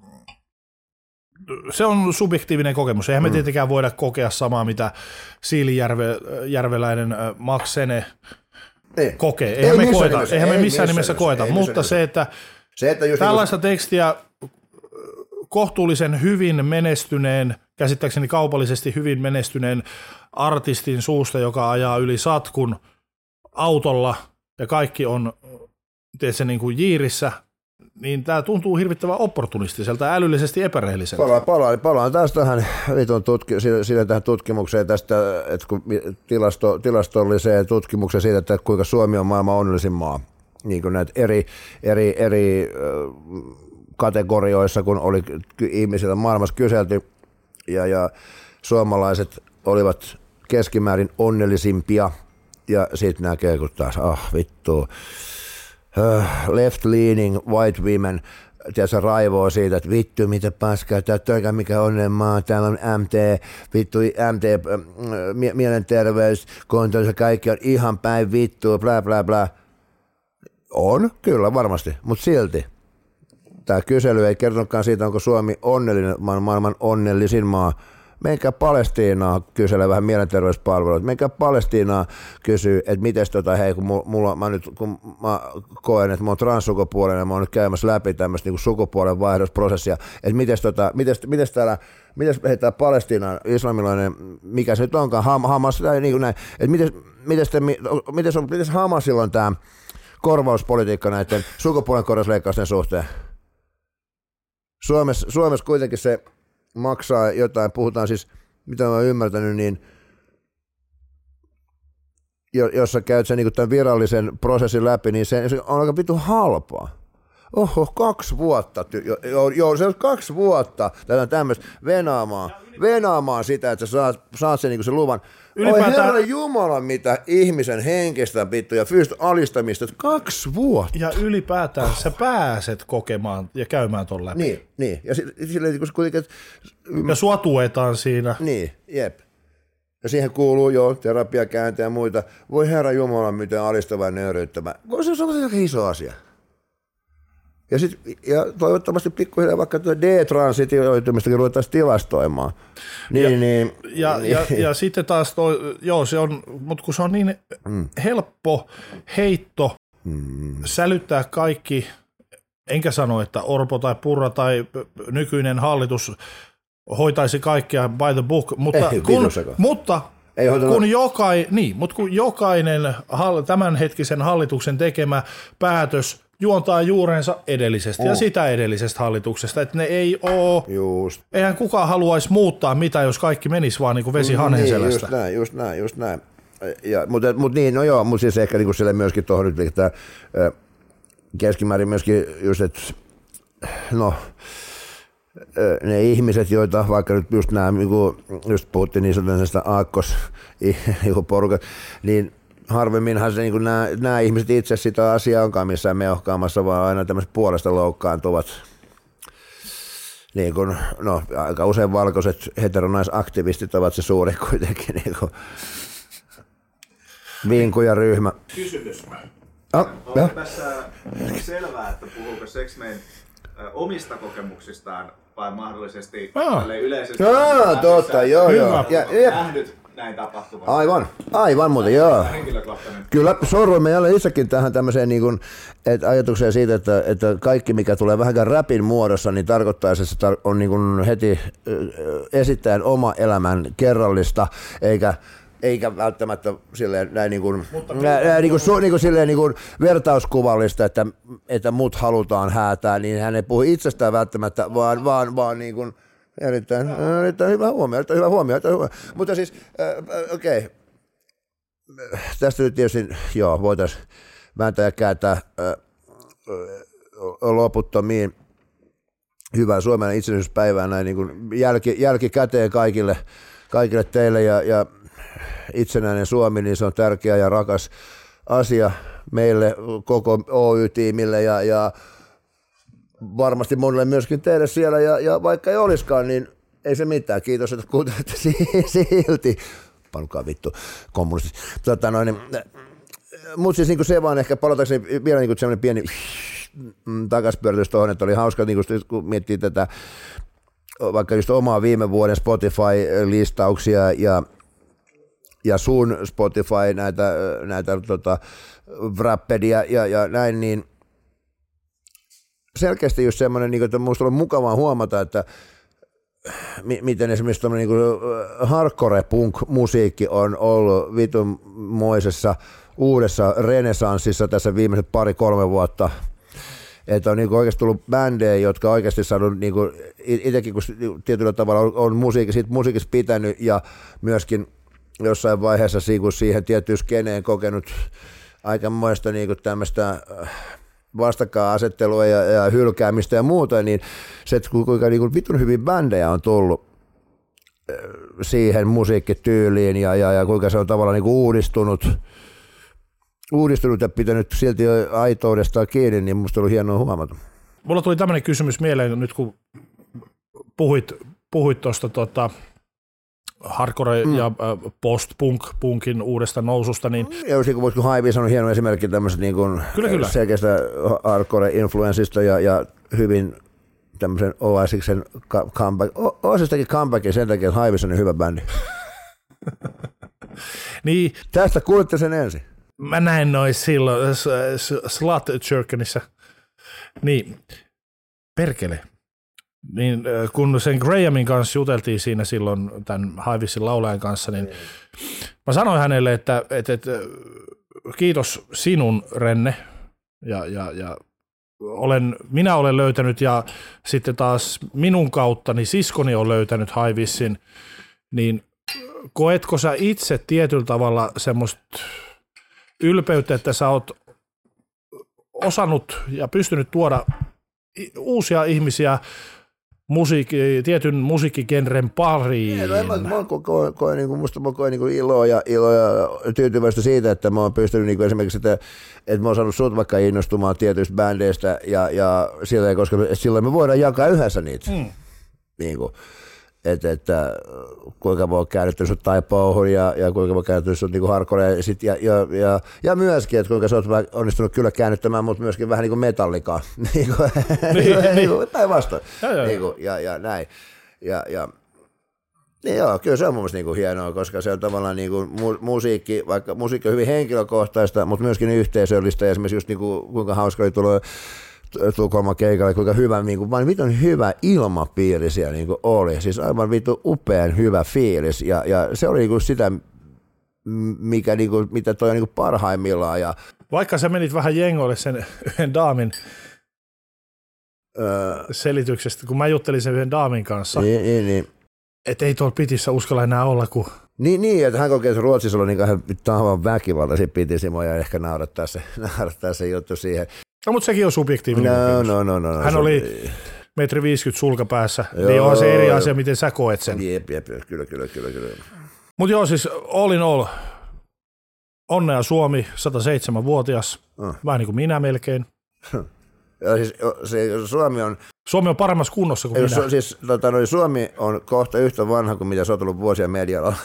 se on subjektiivinen kokemus, eihän me mm. tietenkään voida kokea samaa, mitä siilijärveläinen Max Sene niin. kokee, eihän ei me, koeta, nimessä, eihän me missään missä nimessä koeta, mutta nimessä. se, että, se, että tällaista niin kuin tekstiä kohtuullisen hyvin menestyneen, käsittääkseni kaupallisesti hyvin menestyneen artistin suusta, joka ajaa yli satkun autolla ja kaikki on tiedätkö, niin kuin jiirissä, niin tämä tuntuu hirvittävän opportunistiselta ja älyllisesti epärehelliseltä. Palaan, palaan, palaan taas tähän, tutki, sille tähän tutkimukseen tästä, että kun tilasto, tilastolliseen tutkimukseen siitä, että kuinka Suomi on maailman onnellisin maa. Niin kuin näitä eri, eri, eri kategorioissa, kun oli ihmisiltä maailmassa kyselty, ja, ja suomalaiset olivat keskimäärin onnellisimpia, ja sitten näkee, kun taas, ah vittu, uh, left-leaning white women, tiedätkö, raivoo siitä, että vittu, mitä paskaa, tää on mikä onnen maa, täällä on M T, vittu, M T, äh, mielenterveys, kontoissa, kaikki on ihan päin vittua, bla bla bla. On, kyllä, varmasti, mutta silti. Tämä kysely ei kertonutkaan siitä, onko Suomi onnellinen, maailman onnellisin maa. Menkää Palestiinaa kyselee vähän mielenterveyspalveluita. Menkää Palestiinaa kysyy, että miten tota, hei, kun, mulla, mä nyt, kun mä koen, että mä oon transsukupuolinen ja mä oon nyt käymässä läpi tämmöistä niin sukupuolen vaihdosprosessia, että miten tota, mites täällä, mites hei, tää Palestiinan islamilainen, mikä se nyt onkaan, Ham, Hamas, tai niin kuin näin, että mites, mites, te, mites, on, mites Hamasilla on tämä korvauspolitiikka näiden sukupuolen korjausleikkausten suhteen? Suomessa, Suomessa kuitenkin se maksaa jotain, puhutaan siis, mitä mä oon ymmärtänyt, niin jos sä käyt sen niin tämän virallisen prosessin läpi, niin se, se on aika vitun halpaa. Oho, kaksi vuotta, joo, joo, se on kaksi vuotta tätä tämmöistä venaamaan, venaamaan sitä, että sä saat, saat sen, niin sen luvan. Ylipäätään... Oi herra jumala, mitä ihmisen henkistä vittu ja fyysistä alistamista, kaksi vuotta. Ja ylipäätään oh. sä pääset kokemaan ja käymään ton läpi. Niin, niin. Ja, silleen, kuitenkin, että... ja sua tuetaan siinä. Niin, jep. Ja siihen kuuluu jo terapiakääntöjä ja muita. Voi herra jumala, miten alistava ja nöyryyttävä. Se on iso asia. Ja, sit, ja toivottavasti pikkuhiljaa vaikka tuo detransitioitumistakin ruvetaan tilastoimaan. Niin, ja, niin, ja, niin. Ja, ja sitten taas, toi, joo, se on, mutta kun se on niin mm. helppo heitto mm. sälyttää kaikki, enkä sano, että Orpo tai Purra tai nykyinen hallitus hoitaisi kaikkea by the book, mutta Ei, kun, mutta Ei kun, jokai, niin, mutta kun jokainen tämänhetkisen hallituksen tekemä päätös juontaa juurensa edellisestä oh. ja sitä edellisestä hallituksesta, että ne ei ole, just. Eihän kukaan haluaisi muuttaa mitään, jos kaikki menisi vaan niin kuin vesi hanhen niin, selästä. Just näin, just näin, just näin. Ja, mutta, mutta niin, no joo, mutta siis ehkä niin kuin sille myöskin tuohon nyt, että keskimäärin myöskin just, että no, ne ihmiset, joita vaikka nyt just nämä, just puhuttiin niin sanotusta aakkos-porukat, niin harvemminhan se, niin nämä, nämä ihmiset itse sitä asiaa onkaan missään meuhkaamassa, vaan aina tämmöiset puolesta loukkaantuvat. Niin kuin, no, aika usein valkoiset heteronaisaktivistit ovat se suuri kuitenkin niin kuin vinkujaryhmä. Kysymys. Ah, Onko tässä selvää, että puhuuko Sexmain omista kokemuksistaan vai mahdollisesti ah. yleisesti? Ah, totta, joo, joo. Ja, ja, nähnyt näin tapahtuvan. Aivan, aivan muuten, joo. Henkilökohtainen. Kyllä sorruimme jälleen itsekin tähän tämmöiseen niin kuin, että ajatukseen siitä, että, että kaikki mikä tulee vähänkään räpin muodossa, niin tarkoittaa, että se on niin kuin heti esittäen oma elämän kerrallista, eikä eikä välttämättä silleen näin niin kuin, nää, niin kuin, su, niin kuin, silleen niin kuin vertauskuvallista, että, että mut halutaan häätää, niin hän ei puhu itsestään välttämättä, vaan, vaan, vaan niin kuin erittäin, erittäin hyvä huomio, erittäin hyvä huomio, erittäin hyvä. Mutta siis, äh, okei, okay. Tästä nyt tietysti, joo, voitaisiin vääntää ja kääntää äh, loputtomiin hyvää Suomen itsenäisyyspäivää näin niin kuin jälki, jälkikäteen kaikille, kaikille teille ja, ja itsenäinen Suomi, niin se on tärkeä ja rakas asia meille, koko O Y-tiimille ja, ja varmasti monelle myöskin teille siellä, ja, ja vaikka ei olisikaan, niin ei se mitään. Kiitos, että kuuntelette silti. Panukaa vittu, kommunistit. Tota noin, niin, mutta siis niin se vaan ehkä palatakseni vielä niin semmoinen pieni takaspyöritys tuohon, että oli hauska, niin kun miettii tätä vaikka just omaa viime vuoden Spotify-listauksia ja ja sun Spotify, näitä, näitä tota, Wrapped-ja ja, ja näin, niin selkeästi just semmoinen, niin että minusta on mukavaa huomata, että m- miten esimerkiksi tämmöinen niin hardcore-punk-musiikki on ollut vitunmoisessa uudessa renesanssissa tässä viimeiset pari-kolme vuotta. Että on niin oikeasti tullut bändejä, jotka on oikeasti saanut, niin itsekin kun tietyllä tavalla on, on musiikki, siitä musiikissa pitänyt ja myöskin jossain vaiheessa siihen tiettyyn skeneen kokenut aikamoista niin tämmöistä vastakkainasettelua ja, ja hylkäämistä ja muuta, niin se, että kuinka niin vitun hyvin bändejä on tullut siihen musiikkityyliin ja, ja, ja kuinka se on tavallaan niin uudistunut, uudistunut ja pitänyt silti aitoudestaan kiinni, niin musta oli hienoa huomata. Mulla tuli tämmöinen kysymys mieleen nyt, kun puhuit puhuit tuosta tota hardcore mm. ja post-punk, punkin uudesta noususta, niin ja jos voisiko Hive sanoa hieno esimerkki tämmöisestä niin kuin selkeästä hardcore-influenssista ja, ja hyvin tämmöisen Oasisiksen comeback. Oasis teki comebackin sen takia, että Hive on hyvä bändi. Niin, tästä kuulitte sen ensin. Mä näin noin silloin Slut Jerkenissä. Niin, perkele. Niin, kun sen Grahamin kanssa juteltiin siinä silloin tämän Hivesin laulajan kanssa, niin mä sanoin hänelle, että, että, että kiitos sinun, Renne, ja, ja, ja olen, minä olen löytänyt, ja sitten taas minun kauttani siskoni on löytänyt Hivesin, niin koetko sä itse tietyllä tavalla semmoista ylpeyttä, että sä oot osannut ja pystynyt tuoda uusia ihmisiä musiikki, tietyn musiikkigenren pariin? Ei, no, mä, mä koen, koen, niin kuin, musta mä koen niin iloa ja, iloa ja tyytyväistä siitä, että mä oon pystynyt niin kuin esimerkiksi, että, että mä oon saanut sut vaikka innostumaan tietyistä bändeistä ja, ja silleen, koska silloin me voidaan jakaa yhdessä niitä. Mm. Niin kuin. että, että kuinka voi käännyttää sut taipouhun ja, ja kuinka voi käännyttää sut niinku hardcore ja, sit, ja, ja, ja, ja myöskin, että kuinka sä oot onnistunut kyllä käännyttämään, mutta myöskin vähän niin kuin metallikaa, niin kuin päinvastoin, ja, ja näin. Ja, ja, niin joo, kyllä se on mun mielestä niinku hienoa, koska se on tavallaan niinku mu- musiikki, vaikka musiikki on hyvin henkilökohtaista, mutta myöskin yhteisöllistä, ja esimerkiksi just niinku, kuinka hauska oli tulla Tukholman keikalle, kuinka hyvä, niinku, vaan vitun hyvä ilmapiiri siellä niinku oli, siis aivan vitun upean hyvä fiilis, ja, ja se oli niinku sitä, mikä niinku, mitä toi on niinku parhaimmillaan. Ja, vaikka sä menit vähän jengoille sen yhden daamin öö, selityksestä, kun mä juttelin sen yhden daamin kanssa, niin, niin, niin. että ei tuolla pitissä uskalla enää olla, kun... Niin, niin että hän kokee, että Ruotsissa oli niin tahavan väkivaltaisia pitisimoja ja ehkä naurattaa se, naurattaa se juttu siihen. No, mutta sekin on subjektiivinen. No, no, no, no, hän no, oli metri viisikymmentä sulkapäässä, joo, niin onhan se eri asia, joo. Miten sä koet sen. Jep, jep, kyllä, kyllä, kyllä, kyllä. Mutta joo, siis all in all, onnea Suomi, sataseitsemänvuotias, uh. vähän niin kuin minä melkein. Ja siis se, Suomi on... Suomi on paremmassa kunnossa kuin minä. Siis, tota, no, Suomi on kohta yhtä vanha kuin mitä sä oot ollut vuosia medialla.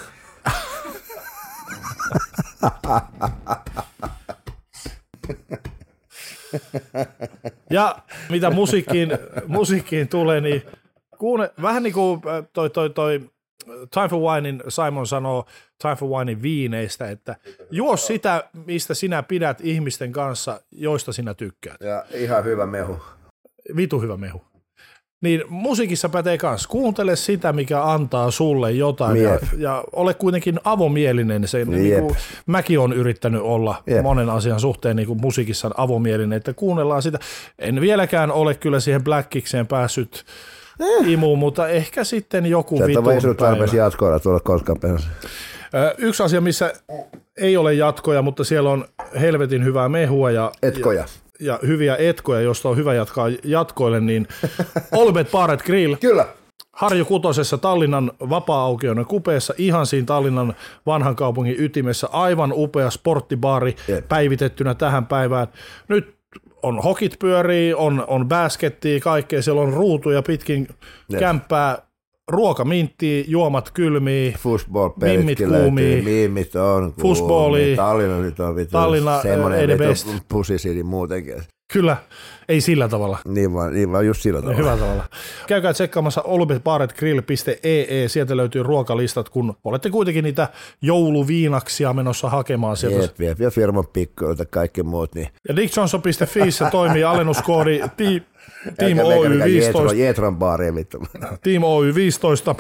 Ja mitä musiikkiin, musiikkiin tulee, niin kuune, vähän niin kuin toi, toi, toi Time for Winein Simon sanoo Time for Winein viineistä, että juo sitä, mistä sinä pidät ihmisten kanssa, joista sinä tykkäät. Ja ihan hyvä mehu. Vitu hyvä mehu. Niin musiikissa pätee kanssa. Kuuntele sitä, mikä antaa sulle jotain ja, ja ole kuitenkin avomielinen. Se, niin kuin, mäkin olen yrittänyt olla Jep. monen asian suhteen niin kuin musiikissa avomielinen, että kuunnellaan sitä. En vieläkään ole kyllä siihen Blackikseen päässyt eh. imuun, mutta ehkä sitten joku vitun päivä. Sieltä on tarpeeksi jatkoilla tuolla koskaan perässä. Yksi asia, missä ei ole jatkoja, mutta siellä on helvetin hyvää mehua ja... Etkoja. Ja, ja hyviä etkoja, josta on hyvä jatkaa jatkoille, niin Olbet Baret Grill. Kyllä. Harju Kutosessa Tallinnan vapaa-aukioinen kupeessa, ihan siinä Tallinnan vanhan kaupungin ytimessä, aivan upea sporttibaari Jep. päivitettynä tähän päivään. Nyt on hokit pyörii, on, on baskettia, kaikkea, siellä on ruutuja pitkin Jep. kämppää, ruoka minttii, juomat kylmii, mimmit kuumii, mimmit on kuumii, Tallinna nyt on vittu semmoinen vittu pusisidi muutenkin. Kyllä, ei sillä tavalla. Niin vaan, niin vaan just sillä tavalla. Hyvä tavalla. Käykää tsekkaamassa olbet baret grill piste e e, sieltä löytyy ruokalistat, kun olette kuitenkin niitä jouluviinaksia menossa hakemaan sieltä. Jep, jep, ja firman pikkuilta kaikki muut. Niin. Ja dick johnson piste fi se toimii alennuskoodi ti- Team Oy viisitoista. Jetron baariin vittu. Team Oy viisitoista.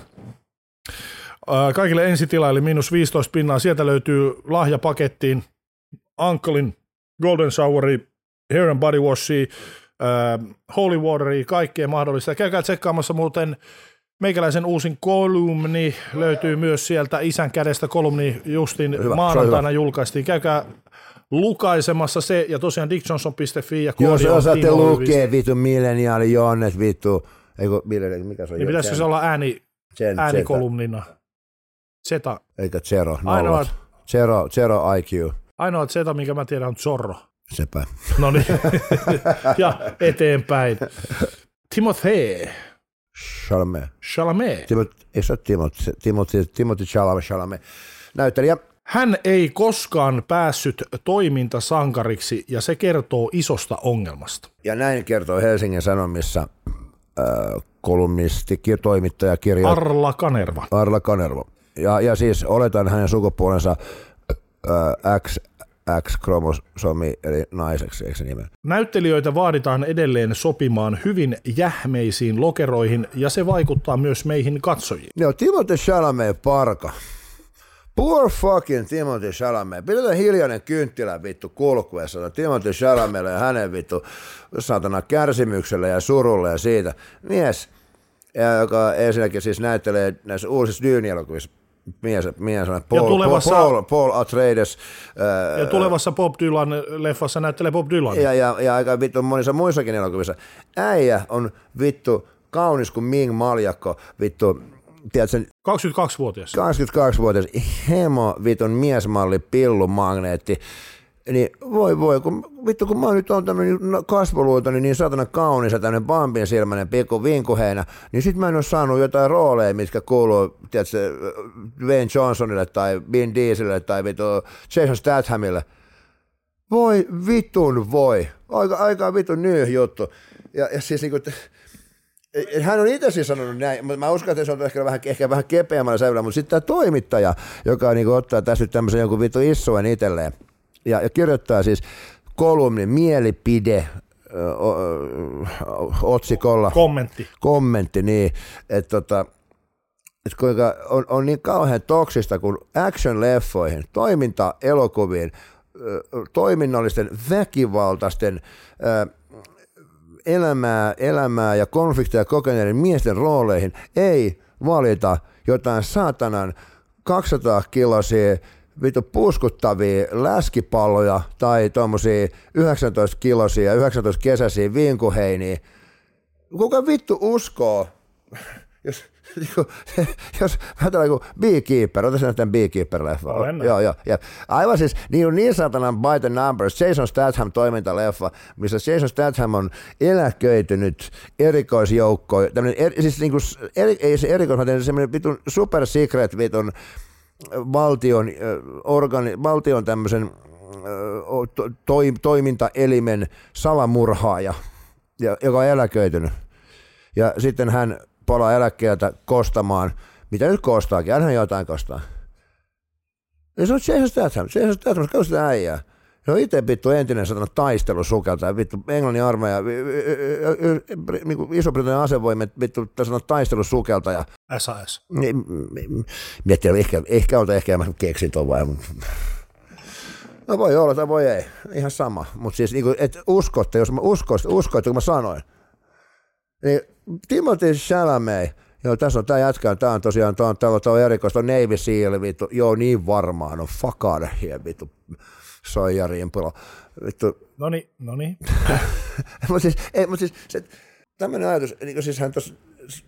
Kaikille ensitilaille miinus viisitoista pinnaa. Sieltä löytyy lahjapakettiin Unclein Golden Showeri, Hair and Body Washia, uh, Holy Wateria, kaikkea mahdollista. Käykää tsekkaamassa muuten meikäläisen uusin kolumni, löytyy myös sieltä Isän kädestä kolumni, justiin hyvä, maanantaina julkaistiin. Käykää lukaisemassa se, ja tosiaan dick johnson piste fi ja koodi on Jos osaatte lukea vittu milleniaali jonnet vittu, eikö milleniaali, mikä se on? Niin pitäisikö se olla ääni, Gen, äänikolumnina? Zeta. Eikä Zero, nolla. Zero, Zero I Q. Ainoa Zeta, minkä mä tiedän, on Zorro. Sepä. No niin, ja eteenpäin. Timothée. Chalamet. Chalamet. Timot, ei se ole Timothy, Timothy, Timothy Chalamet, Chalamet. Näyttelijä. Hän ei koskaan päässyt toimintasankariksi, ja se kertoo isosta ongelmasta. Ja näin kertoo Helsingin Sanomissa äh, kolumnisti, toimittaja, kirjoittaja. Arla Kanerva. Arla Kanerva. Ja, ja siis oletan hänen sukupuolensa äh, X, X-kromosomi, eli naiseksi, eikö se nimen? Näyttelijöitä vaaditaan edelleen sopimaan hyvin jähmeisiin lokeroihin, ja se vaikuttaa myös meihin katsojiin. Joo, Timothée Chalamet parka. Poor fucking Timothée Chalamet. Pidetään hiljainen kynttilä vittu kulkuessa Timothée Chalamelle ja hänen vittu saatana kärsimykselle ja surulle ja siitä. Mies, joka ensinnäkin siis näyttelee näissä uusissa Dune-elokuvissa. Mies, mies on Paul, tulevassa, Paul, Paul Atreides. Ja tulevassa Bob Dylan leffassa näyttelee Bob Dylan. Ja, ja, ja aika vittu monissa muissakin elokuvissa. Äijä on vittu kaunis kuin Ming Maljakko, vittu. Tiedätkö, kaksikymmentäkaksivuotias. kaksikymmentäkaksivuotias hemo vitun miesmalli pillumagneetti. Niin voi voi, kun, vittu kun mä nyt on tämmöinen kasvoluuto, niin, niin saatana kaunis ja tämmöinen pampin silmäinen pikku vinkuheinä, niin sit mä en ole saanut jotain rooleja, mitkä kuuluu, tiedätkö, Dwayne Johnsonille tai Vin Dieselille tai vittu Jason Stathamille. Voi vitun voi. Aika, aika vitun nyy juttu. Ja, ja siis niinku, hän on itse siis sanonut näin, mutta mä uskon, että se on ehkä vähän, ehkä vähän kepeämällä sävyllä, mutta sitten tämä toimittaja, joka niinku ottaa tässä nyt tämmöisen jonkun vitun issuen itselleen, Ja, ja kirjoittaa siis kolumnin mielipide ö, o, otsikolla. Kommentti. Kommentti, niin, että tota, et kuinka on, on niin kauhean toksista, kun action-leffoihin, toiminta-elokuviin, ö, toiminnallisten väkivaltaisten ö, elämää, elämää ja konflikteja kokeneiden miesten rooleihin ei valita jotain saatanan kaksisataa kiloisia vittu puskuttavia läskipalloja tai tommosia yhdeksäntoista kilosia, yhdeksäntoista kesäisiä vinkuheiniä. Kuka vittu uskoo, jos, jos ajatellaan kuin Beekeeper, ota sen tämän Beekeeper-leffan. Joo, joo, joo. Aivan siis niin, niin saatanan by the numbers, Jason Statham toimintaleffa, missä Jason Statham on eläköitynyt erikoisjoukko, tämmönen, er, siis niin kuin, eri, ei se erikois, vaan semmoinen vitun super secret vitun valtion, organi, valtion tämmöisen to, to, toimintaelimen salamurhaaja, joka on eläköitynyt. Ja sitten hän palaa eläkkeeltä kostamaan, mitä nyt kostaakin, hän jotain kostaa. Ja se on Jason Statham, Jason Statham, katso sitä äijää. Se on itse vittu entinen satana taistelusukeltaja, vittu Englannin armeija, Iso-Britannian asevoimet, vittu satana taistelusukeltaja. S A S. Miettii, ehkä, ehkä on ehkä mä keksin ton vai. No voi olla tai voi ei, ihan sama. Mutta siis niin että uskotte, jos mä uskoisin, uskoitte kun mä sanoin. Niin Timothy Chalamet, joo tässä on tää jätkä, tää on tosiaan, tää on, tää on, tää on erikoista, Navy Seal, vittu, joo niin varmaan, no fuck out of here, vittu. Soijariin pula. Vittu. Noniin, noniin. Mutta siis, ei, mut siis se, tämmöinen ajatus, niin siis hän tuossa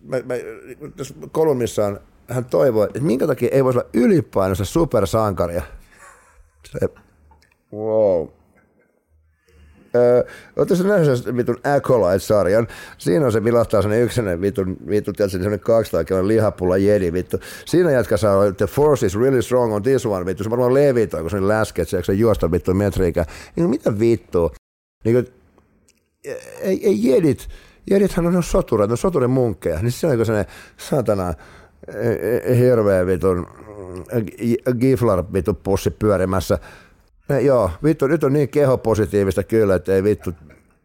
kolumnissaan, hän toivoi, että minkä takia ei voisi olla ylipainossa supersankaria. Se, wow. Öö, Oletko sä nähnyt sen vitun Acolyte-sarjan? Siinä on se vilahtaa sellainen yksinen vitun, vittu, tiedätkö, sellainen kaksisataa kilon lihapulla jedi, vittu. Siinä jatka saa, the force is really strong on this one, vittu. Se varmaan levitoi, kun se on läsket, se se juosta vittu metriikään. Niin mitä vittua? Niin kuin, ei, ei jedit, jedithän on sotureita, ne on soturin munkkeja. Niin se on niin sellainen satana hirveä vitun giflar vittu pussi pyörimässä. Ne, joo, vittu, nyt on niin kehopositiivista kyllä, että ei vittu.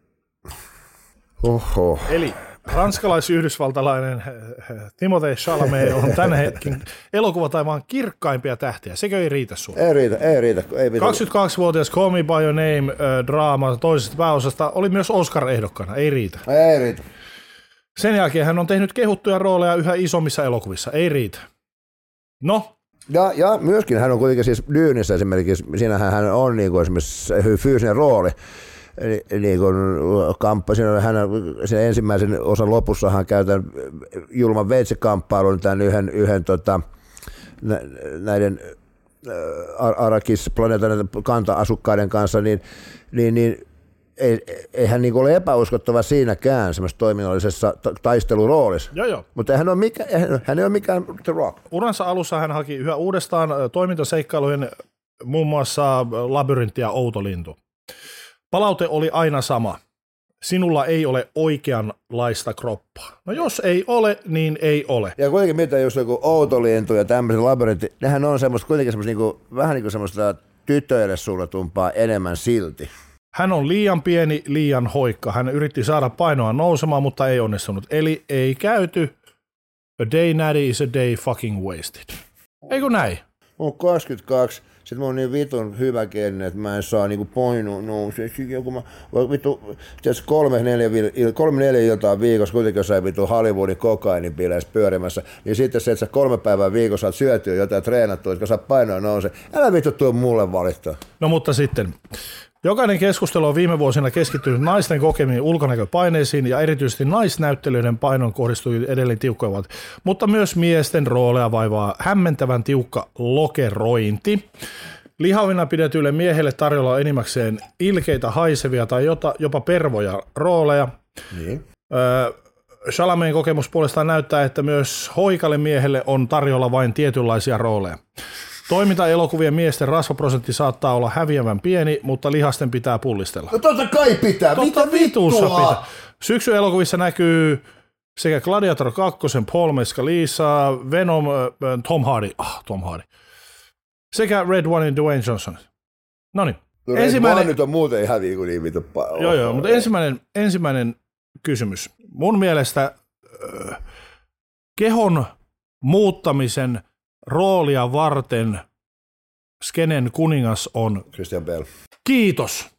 Oho. Eli ranskalais-yhdysvaltalainen Timothée Chalamet on tänä hetken elokuvataivaan kirkkaimpia tähtiä. Sekö ei riitä sulle? Ei riitä, ei riitä. Ei kaksikymmentäkaksivuotias Call Me By Your Name äh, draama toisesta pääosasta oli myös Oscar-ehdokkaana. Ei riitä. Ei riitä. Sen jälkeen hän on tehnyt kehuttuja rooleja yhä isommissa elokuvissa. Ei riitä. No. Ja, ja myöskin hän on kuitenkin siis Dynissä esimerkiksi, siinähän hän on niin kuin esimerkiksi fyysinen rooli, niin kuin kamppa, siinä hän, siinä ensimmäisen osan lopussa hän käy tämän julman veitsikamppailun tämän yhden, yhden tota, näiden Arrakis-planeetan kanta-asukkaiden kanssa, niin, niin, niin ei, ei hän niin ole epäuskottava siinäkään semmoisessa toiminnallisessa taisteluroolissa. Joo, joo. Mutta hän, on mikä, hän ei ole mikään The Rock. Uransa alussa hän haki yhä uudestaan toimintaseikkailujen muun muassa Labyrintti ja Outolintu. Palaute oli aina sama. Sinulla ei ole oikeanlaista kroppaa. No jos ei ole, niin ei ole. Ja kuitenkin mitä just joku Outolintu ja tämmöisen Labyrintti, nehän on semmoista, kuitenkin semmoista niinku, vähän niin kuin semmoista tytöille suunnatumpaa enemmän silti. Hän on liian pieni, liian hoikka. Hän yritti saada painoa nousemaan, mutta ei onnistunut. Eli ei käyty. A day natty is a day fucking wasted. Eikö näin? Mä oon kaksikymmentäkaksi. Sitten mä oon niin vitun hyväkielinen, että mä en saa niinku painoa nousee. Joku mä, vittu, tietysti kolme, neljä, kolme, neljä iltaa viikossa, kuitenkin jossain vittu Hollywoodin kokainipileissä pyörimässä, niin sitten se, että sä kolme päivää viikossa saat syötyä jotain treenattua, että saa painoa nousee. Älä vittu tuo mulle valittaa. No mutta sitten. Jokainen keskustelu on viime vuosina keskittynyt naisten kokemiin ulkonäköpaineisiin ja erityisesti naisnäyttelyiden painon kohdistui edelleen tiukkoivat, mutta myös miesten rooleja vaivaa hämmentävän tiukka lokerointi. Lihavina pidetyille miehille tarjolla enimmäkseen ilkeitä, haisevia tai jota, jopa pervoja rooleja. Niin. Öö, Chalametin kokemus puolestaan näyttää, että myös hoikalle miehelle on tarjolla vain tietynlaisia rooleja. Toimintaelokuvien miesten rasvaprosentti saattaa olla häviävän pieni, mutta lihasten pitää pullistella. No totta kai pitää, totta mitä vittua? Pitää. Syksyn elokuvissa näkyy sekä Gladiator kaksi, Paul Mescalisa, Venom, Tom Hardy, ah, Tom Hardy, sekä Red One Dwayne Johnson. Noniin. No ensimmäinen... nyt on muuten ihan niin kuin niin vittu. Joo, joo, mutta ensimmäinen, ensimmäinen kysymys. Mun mielestä äh, kehon muuttamisen roolia varten skenen kuningas on... Christian Bale. Kiitos.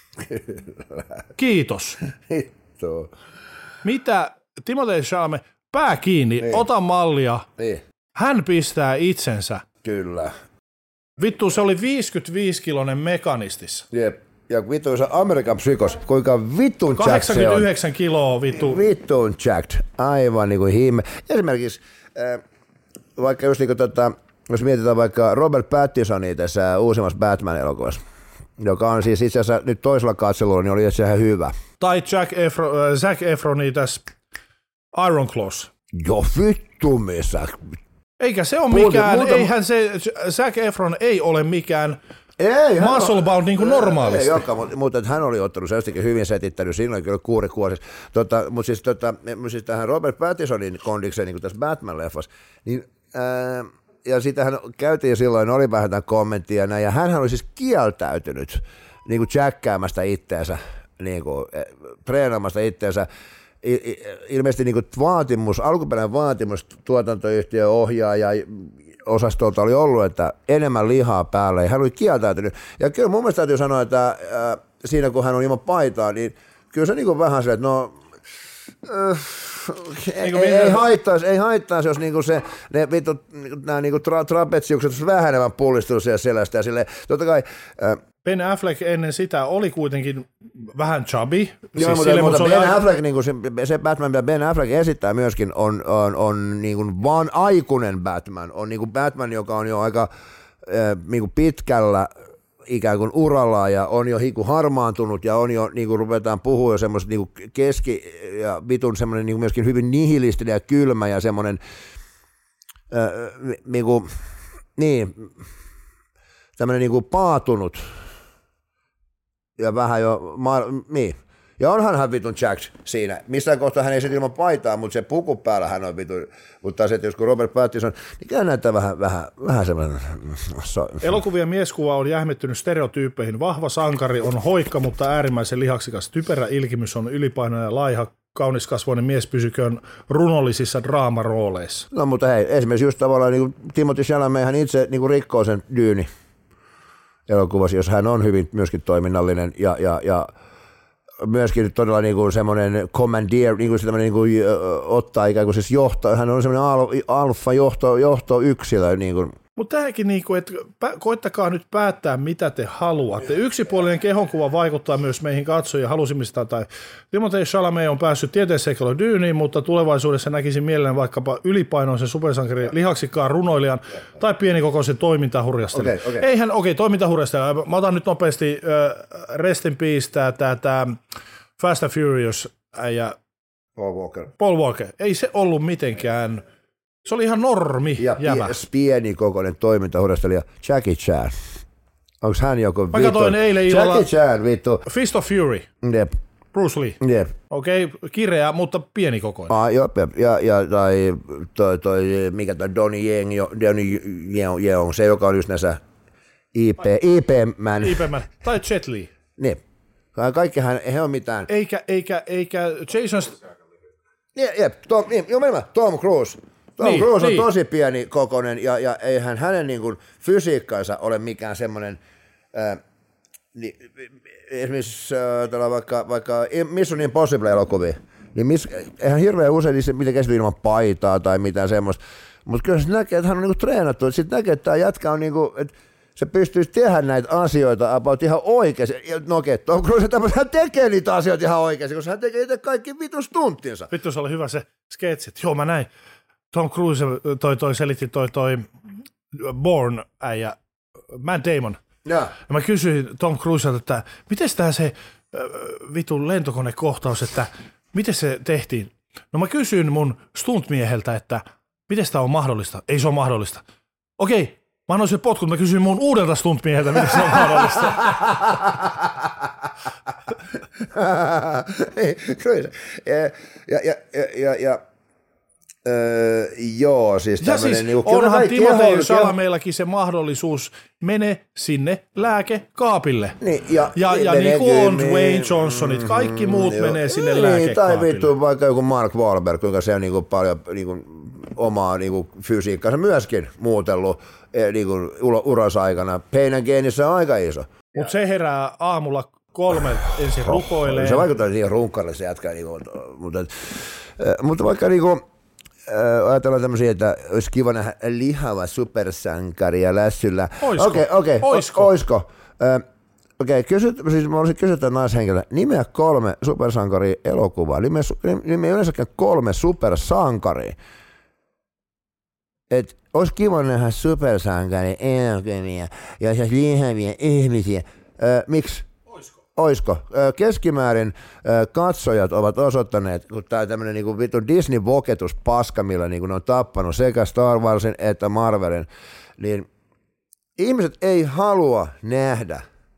Kiitos. Hitto. Mitä Timothée Chalamet, pää kiinni, niin. Ota mallia. Niin. Hän pistää itsensä. Kyllä. Vittu, se oli viisikymmentäviisi-kiloinen mekanistissa. Jep. Ja vittu, se Amerikan psykos, kuinka vittun jacked se on. kahdeksankymmentäyhdeksän kiloa, vittu. Vittun jacked, aivan niin kuin himme. Esimerkiksi, äh, vaikka just niin kuin tota, jos mietitään vaikka Robert Pattinsonia tässä uusimmassa Batman-elokuvassa, joka on siis itse asiassa nyt toisella katselulla, niin oli itse asiassa hyvä. Tai Jack Efro, äh, Zac Efroni tässä Iron Claws. Joo, vittu missä. Eikä se ole mikään, muuta, eihän se, Zac Efron ei ole mikään ei, muscle-bound niin kuin normaalisti. Ei olekaan, mutta, mutta hän oli ottanut se jostakin hyvin setittänyt, siinä oli kyllä kuuri kuosissa. Tota, mutta siis, tota, siis tähän Robert Pattinsonin kondikseen niin kuin tässä Batman-leffassa, niin... Ää, ja sitähän käytiin silloin, oli vähän tämän kommenttia näin, ja hänhän oli siis kieltäytynyt niin kuin jackkäämästä itteensä, niin kuin, treenaamasta itteensä. Ilmeisesti niin kuin vaatimus, alkuperäinen vaatimus tuotantoyhtiön ohjaaja osastolta oli ollut, että enemmän lihaa päälle, ja hän oli kieltäytynyt. Ja kyllä mun mielestä täytyy sanoa, että äh, siinä kun hän on ilman paitaa, niin kyllä se niin kuin vähän se, että no... Äh, Ei, ei, ei haittaisi, ei haittaisi, jos niinku se, ne vittu, nämä niinku tra, trapetsiukset olisi vähän enemmän pullistunut siellä selästä ja silleen, totta kai... Äh, Ben Affleck ennen sitä oli kuitenkin vähän chubby. Joo, siis mutta, sille, mutta Ben aika... Affleck, niin kuin se, se Batman, mitä Ben Affleck esittää myöskin, on, on, on niin kuin vaan aikuinen Batman, on niin kuin Batman, joka on jo aika äh, niin kuin pitkällä ikään kuin uralla ja on jo hiku harmaantunut ja on jo, niin kuin ruvetaan puhua jo semmoista niin kuin keski- ja vitun semmoinen niin kuin myöskin hyvin nihilistinen ja kylmä ja semmoinen, äh, niin kuin, niin, tämmöinen niin kuin paatunut ja vähän jo, ma- niin. Ja onhan hän vitun jacked siinä. Missään kohtaa hän ei sit ilman paitaa, mutta se puku päällä hän on vitun. Mutta se, että jos kun Robert Pattinson, niin kyllä näyttää vähän, vähän, vähän semmoinen. Elokuvien mieskuva on jähmettynyt stereotyyppeihin. Vahva sankari on hoikka, mutta äärimmäisen lihaksikas. Typerä ilkimys on ylipainoinen ja laiha. Kauniskasvoinen mies pysyköön runollisissa draamarooleissa. No mutta hei, esimerkiksi just tavallaan niin Timothée Chalamet hän itse niin rikkoo sen Dyyni elokuvassa, jos hän on hyvin myöskin toiminnallinen ja, ja, ja myöskin todella niin kuin semmoinen commandeer, niin kuin se niin kuin ottaa ikään kuin siis johto, hän on semmoinen alfa johto, johtoyksilö. Niin kuin. Mutta tämäkin, niin kuin, että koittakaa nyt päättää, mitä te haluatte. Yksipuolinen kehonkuva vaikuttaa myös meihin katsojia halusimista. Tai Timothée Chalamet on päässyt tieteisseikkailuun Dyyniin, mutta tulevaisuudessa näkisin mielelläni vaikkapa ylipainoisen supersankarin lihaksikkaan runoilijan tai pienikokoisen toimintahurjastelijan. Okay, okay. Eihän, okei, okay, toimintahurjastelijan. Mä otan nyt nopeasti uh, Rest in Peace, tämä Fast and Furious ja Paul Walker. Paul Walker. Ei se ollut mitenkään... Se oli ihan normi ja jävä. Pieni kokoinen toimintahurjastelija Jackie Chan. Onko hän joku vittu? Mä katsoin eilen illalla Jackie Chan, vittu. Fist of Fury. Jep. Bruce Lee. Jep. Okei, okay, kireä, mutta pieni kokoinen. Ah, joo, ja, ja tai toi, toi, mikä toi Donnie Yen, Donnie Yen, se joka on just näissä I P, I P-man. I P-man. Tai Jet Li. Niin. Kaikkihan ei ole mitään. Eikä, eikä, eikä Jason... Jep, jep, Tom, niin, joo, menemään, Tom Cruise. Tom niin, Cruise on niin. tosi pieni kokoinen ja, ja eihän hänen niin kuin, fysiikkansa ole mikään semmoinen, äh, niin, esimerkiksi äh, vaikka, vaikka Mission Impossible-elokuvia, niin miss, eihän hirveän usein niin se miten käsityy ilman paitaa tai mitään semmoista, mutta kyllä se näkee, että hän on niin kuin, treenattu, sitten näkee, että tämä jätkä on niin kuin, että se pystyisi tehdä näitä asioita about ihan oikein. No okei, okay, Tom Cruise hän tekee niitä asioita ihan oikein, koska hän tekee itse kaikki vitun stuntinsa. Vittu se oli hyvä se sketsi, että joo mä näin. Tom Cruise toi, toi selitti toi, toi Bourne-äijä, Matt Damon. Ja. ja mä kysyin Tom Cruiselta, että miten tämä se äh, vitun lentokonekohtaus, että miten se tehtiin? No mä kysyin mun stuntmieheltä, että miten tämä on mahdollista? Ei se ole mahdollista. Okei, mä annoin sen potkut, mä kysyin mun uudelta stuntmieheltä, miten se on mahdollista. Ei, ja, ja, ja, ja, ja Öö, joo, siis tämmöinen... Siis niinku, onhan Timothée Chalameillakin se mahdollisuus, mene sinne lääkekaapille. Niin, ja ja, ja niin kuin on Dwayne Johnsonit, kaikki muut mm, menee sinne niin, lääkekaapille. Tai vittu vaikka joku Mark Wahlberg, kuinka se on niinku paljon niinku omaa niinku fysiikkaansa myöskin muutellut niinku uransa aikana. Pain and Gainissa on aika iso. Mutta se herää aamulla kolme ensin rukoilee. Se vaikuttaa niin runkkaille se jätkä. Niinku, mutta, mutta vaikka niinku... Ajatellaan tämmöisiä, että olisi kiva nähdä lihava supersankari ja lässyllä. Oisko? Okei, okay, okei. Okay. Oisko? Oisko? Okei, okay, siis mä olisin kysyä tämän naishenkilöä. Nimeä kolme supersankaria elokuvaa. Nimeä, nimeä yleensäkään kolme supersankaria. Et olisi kiva nähdä supersankari elokuvia ja siis lihavia ihmisiä. Ö, miksi? Oisko? Keskimäärin katsojat ovat osoittaneet, kun tämä tämmöinen niin vittu Disney-voketuspaska, millä niin ne on tappanut sekä Star Warsin että Marvelin, niin ihmiset ei halua nähdä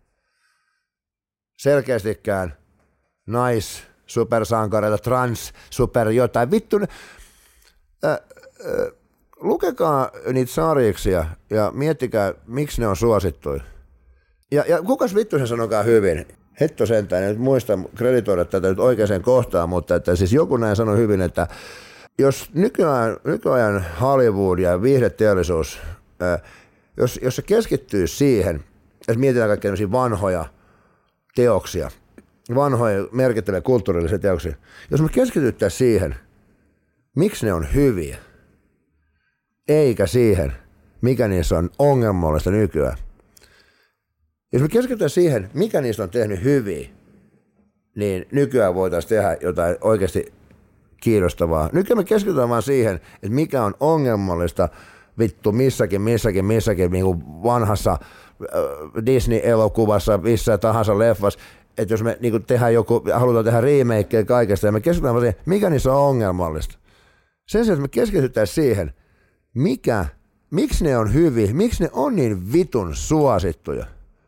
selkeästikään nais-supersankareita, trans-super jotain. Vittu, äh, äh, lukekaa niitä sarjiksia ja miettikää, miksi ne on suosittuja. Ja, ja kukas vittu sen sanokaa hyvin? Hetto sentään, en nyt muista kreditoida tätä nyt oikeaan kohtaan, mutta että siis joku näin sanoi hyvin, että jos nykyajan, nykyajan Hollywood ja viihdeteollisuus, ää, jos, jos se keskittyy siihen, että mietitään kaikkia tämmöisiä vanhoja teoksia, vanhoja merkittäviä kulttuurillisia teoksia, jos me keskityttäisiin siihen, miksi ne on hyviä, eikä siihen, mikä niissä on ongelmallista nykyään. Jos me keskitytään siihen, mikä niistä on tehnyt hyviä, niin nykyään voitaisiin tehdä jotain oikeasti kiinnostavaa. Nykyään me keskitytään vaan siihen, että mikä on ongelmallista vittu missäkin, missäkin, missäkin niin kuin vanhassa äh, Disney-elokuvassa, missä tahansa leffassa, että jos me niin kuin tehdään joku, halutaan tehdä remakeja kaikesta, ja me keskitytään vaan siihen, mikä niissä on ongelmallista. Sen sijaan, että me keskitytään siihen, mikä, miksi ne on hyviä, miksi ne on niin vitun suosittuja.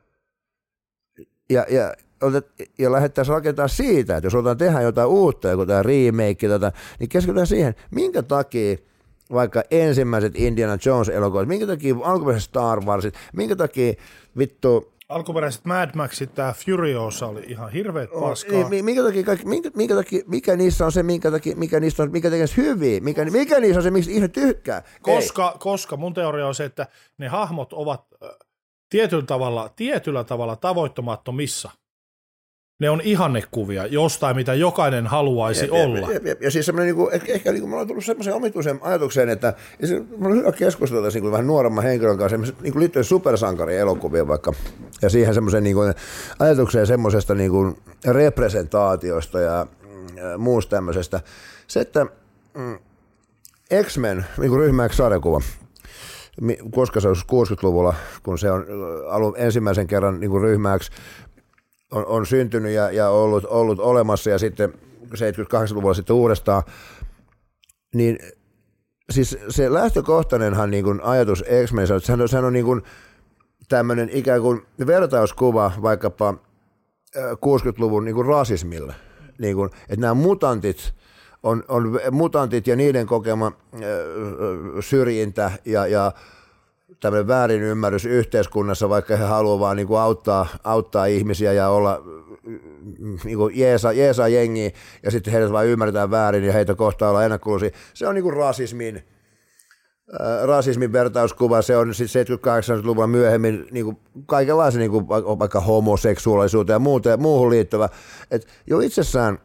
Ja, ja, ja lähdettäisiin rakentaa siitä, että jos otetaan tehdä jotain uutta, joku tämä remake, tota, niin keskitytään siihen, minkä takia vaikka ensimmäiset Indiana Jones-elokuvat, minkä takia alkuperäiset Star Warsit, minkä takia vittu... Alkuperäiset Mad Maxit, tämä Furiosa oli ihan hirveet paskaa. Niin, minkä takia, kaikki, minkä, minkä takia, mikä niissä on se, minkä takia, mikä niistä on, mikä tekee hyviä, mikä, mikä niissä on se, miksi ihmiset tykkää. Koska, koska mun teoria on se, että ne hahmot ovat... Tietyllä tavalla, tietyllä tavalla tavoittamattomissa. Ne on ihannekuvia jostain, mitä jokainen haluaisi ja, olla. Ja, ja, ja siis semmoinen, niin ehkä, ehkä niin me ollaan tullut semmoisen omituisen ajatukseen, että se, me on hyvä keskustella niin vähän nuoremman henkilön kanssa niin liittyen supersankarielokuviin vaikka, ja siihen semmoisen niin kuin, ajatukseen semmoisesta niin kuin representaatiosta ja, ja muusta tämmöisestä. Se, että mm, X-Men, niin kuin ryhmä X-sarjakuva, koska se on kuusikymmentäluvulla, kun se on alun ensimmäisen kerran niin kuin ryhmäksi on, on syntynyt ja, ja ollut, ollut olemassa ja sitten seitsemänkymmentäkahdeksanluvulla sitten uudestaan, niin siis se lähtökohtainenhan niin kuin ajatus X-Menissä on, että sehän on, sehän on niin kuin tämmöinen ikään kuin vertauskuva vaikkapa kuusikymmentäluvun niin kuin rasismille, niin kuin, että nämä mutantit On, on mutantit ja niiden kokema äh, syrjintä ja, ja tämmöinen väärinymmärrys yhteiskunnassa, vaikka he haluavat vaan niin kuin auttaa, auttaa ihmisiä ja olla niin kuin jeesa, jeesa jengiä, ja sitten heidät vaan ymmärretään väärin ja heitä kohtaa olla ennakkoluusia. Se on niin kuin rasismin, äh, rasismin vertauskuva, se on sitten seitsemänkymmentäkahdeksanluvulla myöhemmin niin kuin kaikenlaisen niin kuin vaikka homoseksuaalisuuteen ja muuta, muuhun liittyvä. Et jo itsessään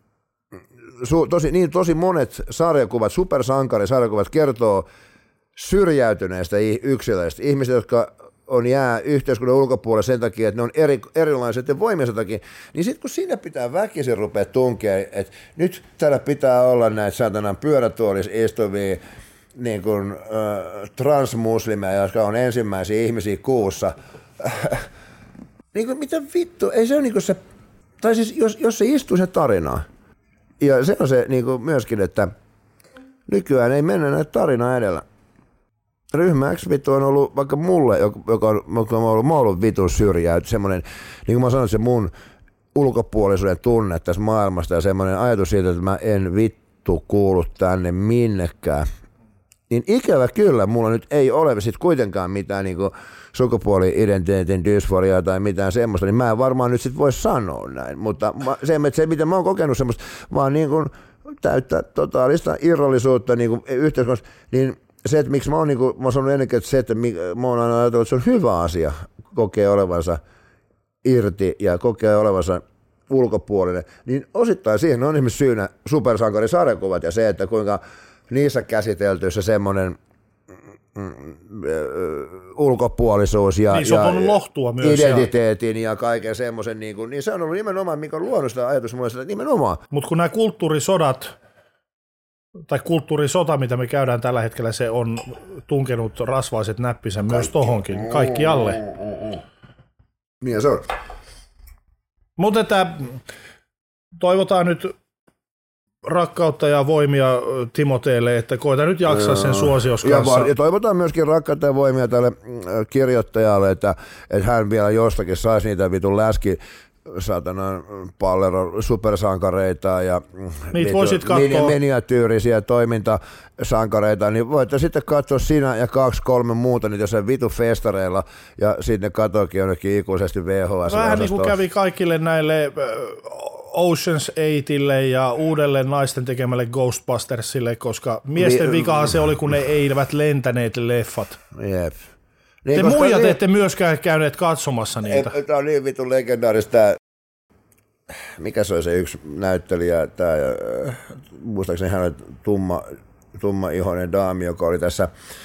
Su, tosi, niin tosi monet sarjakuvat, supersankarisarjakuvat kertoo syrjäytyneistä yksilöistä, ihmisistä, jotka on jää yhteiskunnan ulkopuolella sen takia, että ne on eri, erilaiset ja voimiensa takia, niin sitten kun sinne pitää väkisin rupea tunkea, että nyt täällä pitää olla näitä saatanan pyörätuolissa istuvia niin kuin, äh, transmuslimeja, jotka on ensimmäisiä ihmisiä kuussa, niin kuin, mitä vittu, ei se ole niin kuin se, tai siis jos, jos se istuu se tarinaa, ja se on se niin kuin myöskin, että nykyään ei mennä näitä tarinaa edellä. Ryhmä X vittu on ollut, vaikka mulle, joka on, joka on ollut, mä oon ollut vitun syrjäyt, semmoinen, niin kuin mä sanoin, se mun ulkopuolisuuden tunne tässä maailmasta ja semmoinen ajatus siitä, että mä en vittu kuulu tänne minnekään. Niin ikävä kyllä, mulla nyt ei ole sit kuitenkaan mitään niinku sukupuoli-identiteetin dysforiaa tai mitään semmoista, niin mä en varmaan nyt sit voi sanoa näin, mutta se, se mitä mä oon kokenut semmoista, vaan niinku täyttä totaalista irrallisuutta niinku yhteiskunnassa, niin se, että miksi mä oon, niinku, mä oon sanonut ennenkin, että se, että mä oon aina ajatellut, että se on hyvä asia kokea olevansa irti ja kokea olevansa ulkopuolinen, niin osittain siihen on esimerkiksi syynä supersankarisarjakuvat ja se, että kuinka niissä käsitelty se semmoinen mm, ulkopuolisuus ja, niin, se on ja lohtua myös identiteetin ja, ja kaiken semmoisen, niin, kuin, niin se on ollut nimenomaan, mikä on luonut sitä ajatus mulle, sitä nimenomaan. Mutta kun nämä kulttuurisodat, tai kulttuurisota, mitä me käydään tällä hetkellä, se on tunkenut rasvaiset näppisä kaikki. Myös tohonkin, kaikki alle. Niin se on. Mutta että toivotaan nyt rakkautta ja voimia Timoteelle, että koita nyt jaksaa sen suosios kanssa. Ja, ja toivotaan myöskin rakkautta ja voimia tälle kirjoittajalle, että, että hän vielä jostakin saisi niitä vitun läski saatanan pallero supersankareita ja niitä voisit katsoa miniatyyrisiä toimintasankareita, niin voitte sitten katsoa sinä ja kaksi, kolme muuta nyt jossain vitu festareilla ja sitten katsoakin jonnekin ikuisesti V H S. Vähän niin kuin kävi kaikille näille Ocean's Eightille ja uudelle naisten tekemälle Ghostbustersille, koska miesten vikahan se oli, kun ne eivät lentäneet leffat. Jep. Niin, te muijat niin, ette myöskään käyneet katsomassa niitä. Tämä on niin vitun legendaarista. Mikä se oli se yksi näyttelijä, tämä, muistaakseni hän oli tumma, tumma-ihoinen daami, joka oli tässä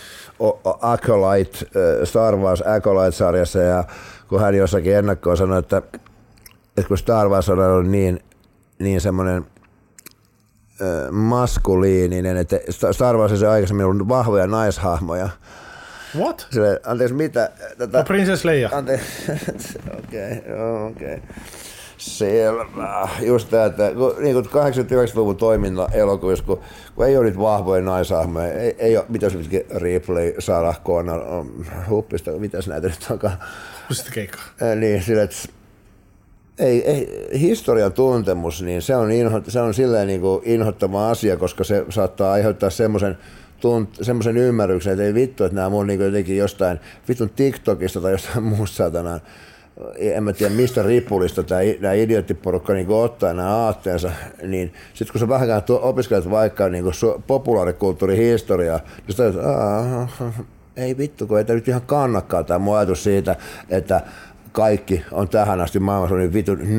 Acolyte, Star Wars Acolyte-sarjassa, ja kun hän jossakin ennakkoon sanoi, että, että kun Star Wars on ollut niin, niin semmoinen maskuliininen, että Star Wars on aikaisemmin ollut vahvoja naishahmoja. What? Sille, anteeksi, mitä? Tätä, no, Princess Leia. Anteeksi, okei, okay, okei. Okay. Selvä. Just tämä, että niin kuin kahdeksankymmentä-yhdeksänkymmentäluvun toiminnan elokuvissa, kun, kun ei ole nyt vahvoja naishahmoja, ei, ei ole, mitä se Ripley, Sarah Connor, huppista, mitäs näitä nyt onkaan? Huppista keikkaa. Niin, sille, että ei, ei, historian tuntemus, niin se on, inho, se on silleen niin kuin inhottava asia, koska se saattaa aiheuttaa semmoisen semmoisen ymmärryksen, että ei vittu, että nämä mun niin jotenkin jostain vitun TikTokista tai jostain muusta satanaan, en mä tiedä mistä ripulista tämä idioottiporukka niin ottaa nämä aatteensa, niin sitten kun sä vähänkään opiskelet vaikka niin populaarikulttuurihistoriaa, niin sä että ei vittu, kun ei tämä nyt ihan kannakaan tämä mun ajatus siitä, että kaikki on tähän asti maailmassa niin vitun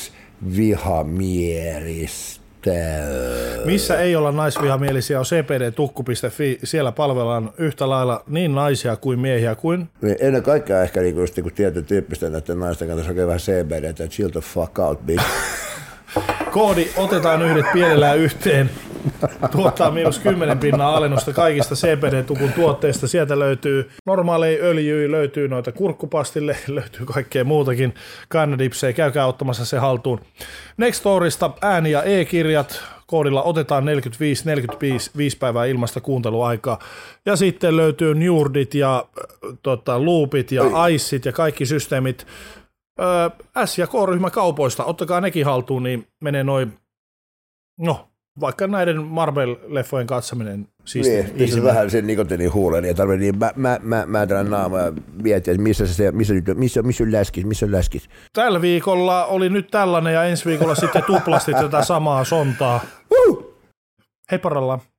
naisvihamieristä. Missä ei olla naisvihamielisiä on c p d tukku piste f i, siellä palvellaan yhtä lailla niin naisia kuin miehiä kuin... Ennen kaikkea ehkä niinku just niinku tietyn tyyppisten näiden naisten kanssa hakee vähän C B D, että chill the fuck out, bitch. Koodi otetaan yhdet pienellä yhteen, tuottaa miinus kymmenen pinnaa alennusta kaikista C P D-tukun tuotteista. Sieltä löytyy normaaleja öljyjä, löytyy noita kurkkupastille, löytyy kaikkea muutakin. Kannadipsejä, käykää ottamassa se haltuun. Nextorista ääni- ja e-kirjat, koodilla otetaan neljäkymmentäviisi neljäkymmentäviisi päivää ilmasta kuunteluaikaa. Ja sitten löytyy Njurdit ja tota, Loopit ja Iceit ja kaikki systeemit. Öö, S- ja K-ryhmä kaupoista, ottakaa nekin haltuun, niin menee noin, no, vaikka näiden Marvel-leffojen katsominen siistiä. Niin, pistä vähän sen nikotiinin huuleen, ei tarvitse niin mä, mä, mä, mä tämän naama ja miettiä, että missä, se, missä, missä, missä on läskis, missä on läskis. Tällä viikolla oli nyt tällainen ja ensi viikolla sitten tuplasti tätä samaa sontaa. Uh! Hei parallaan.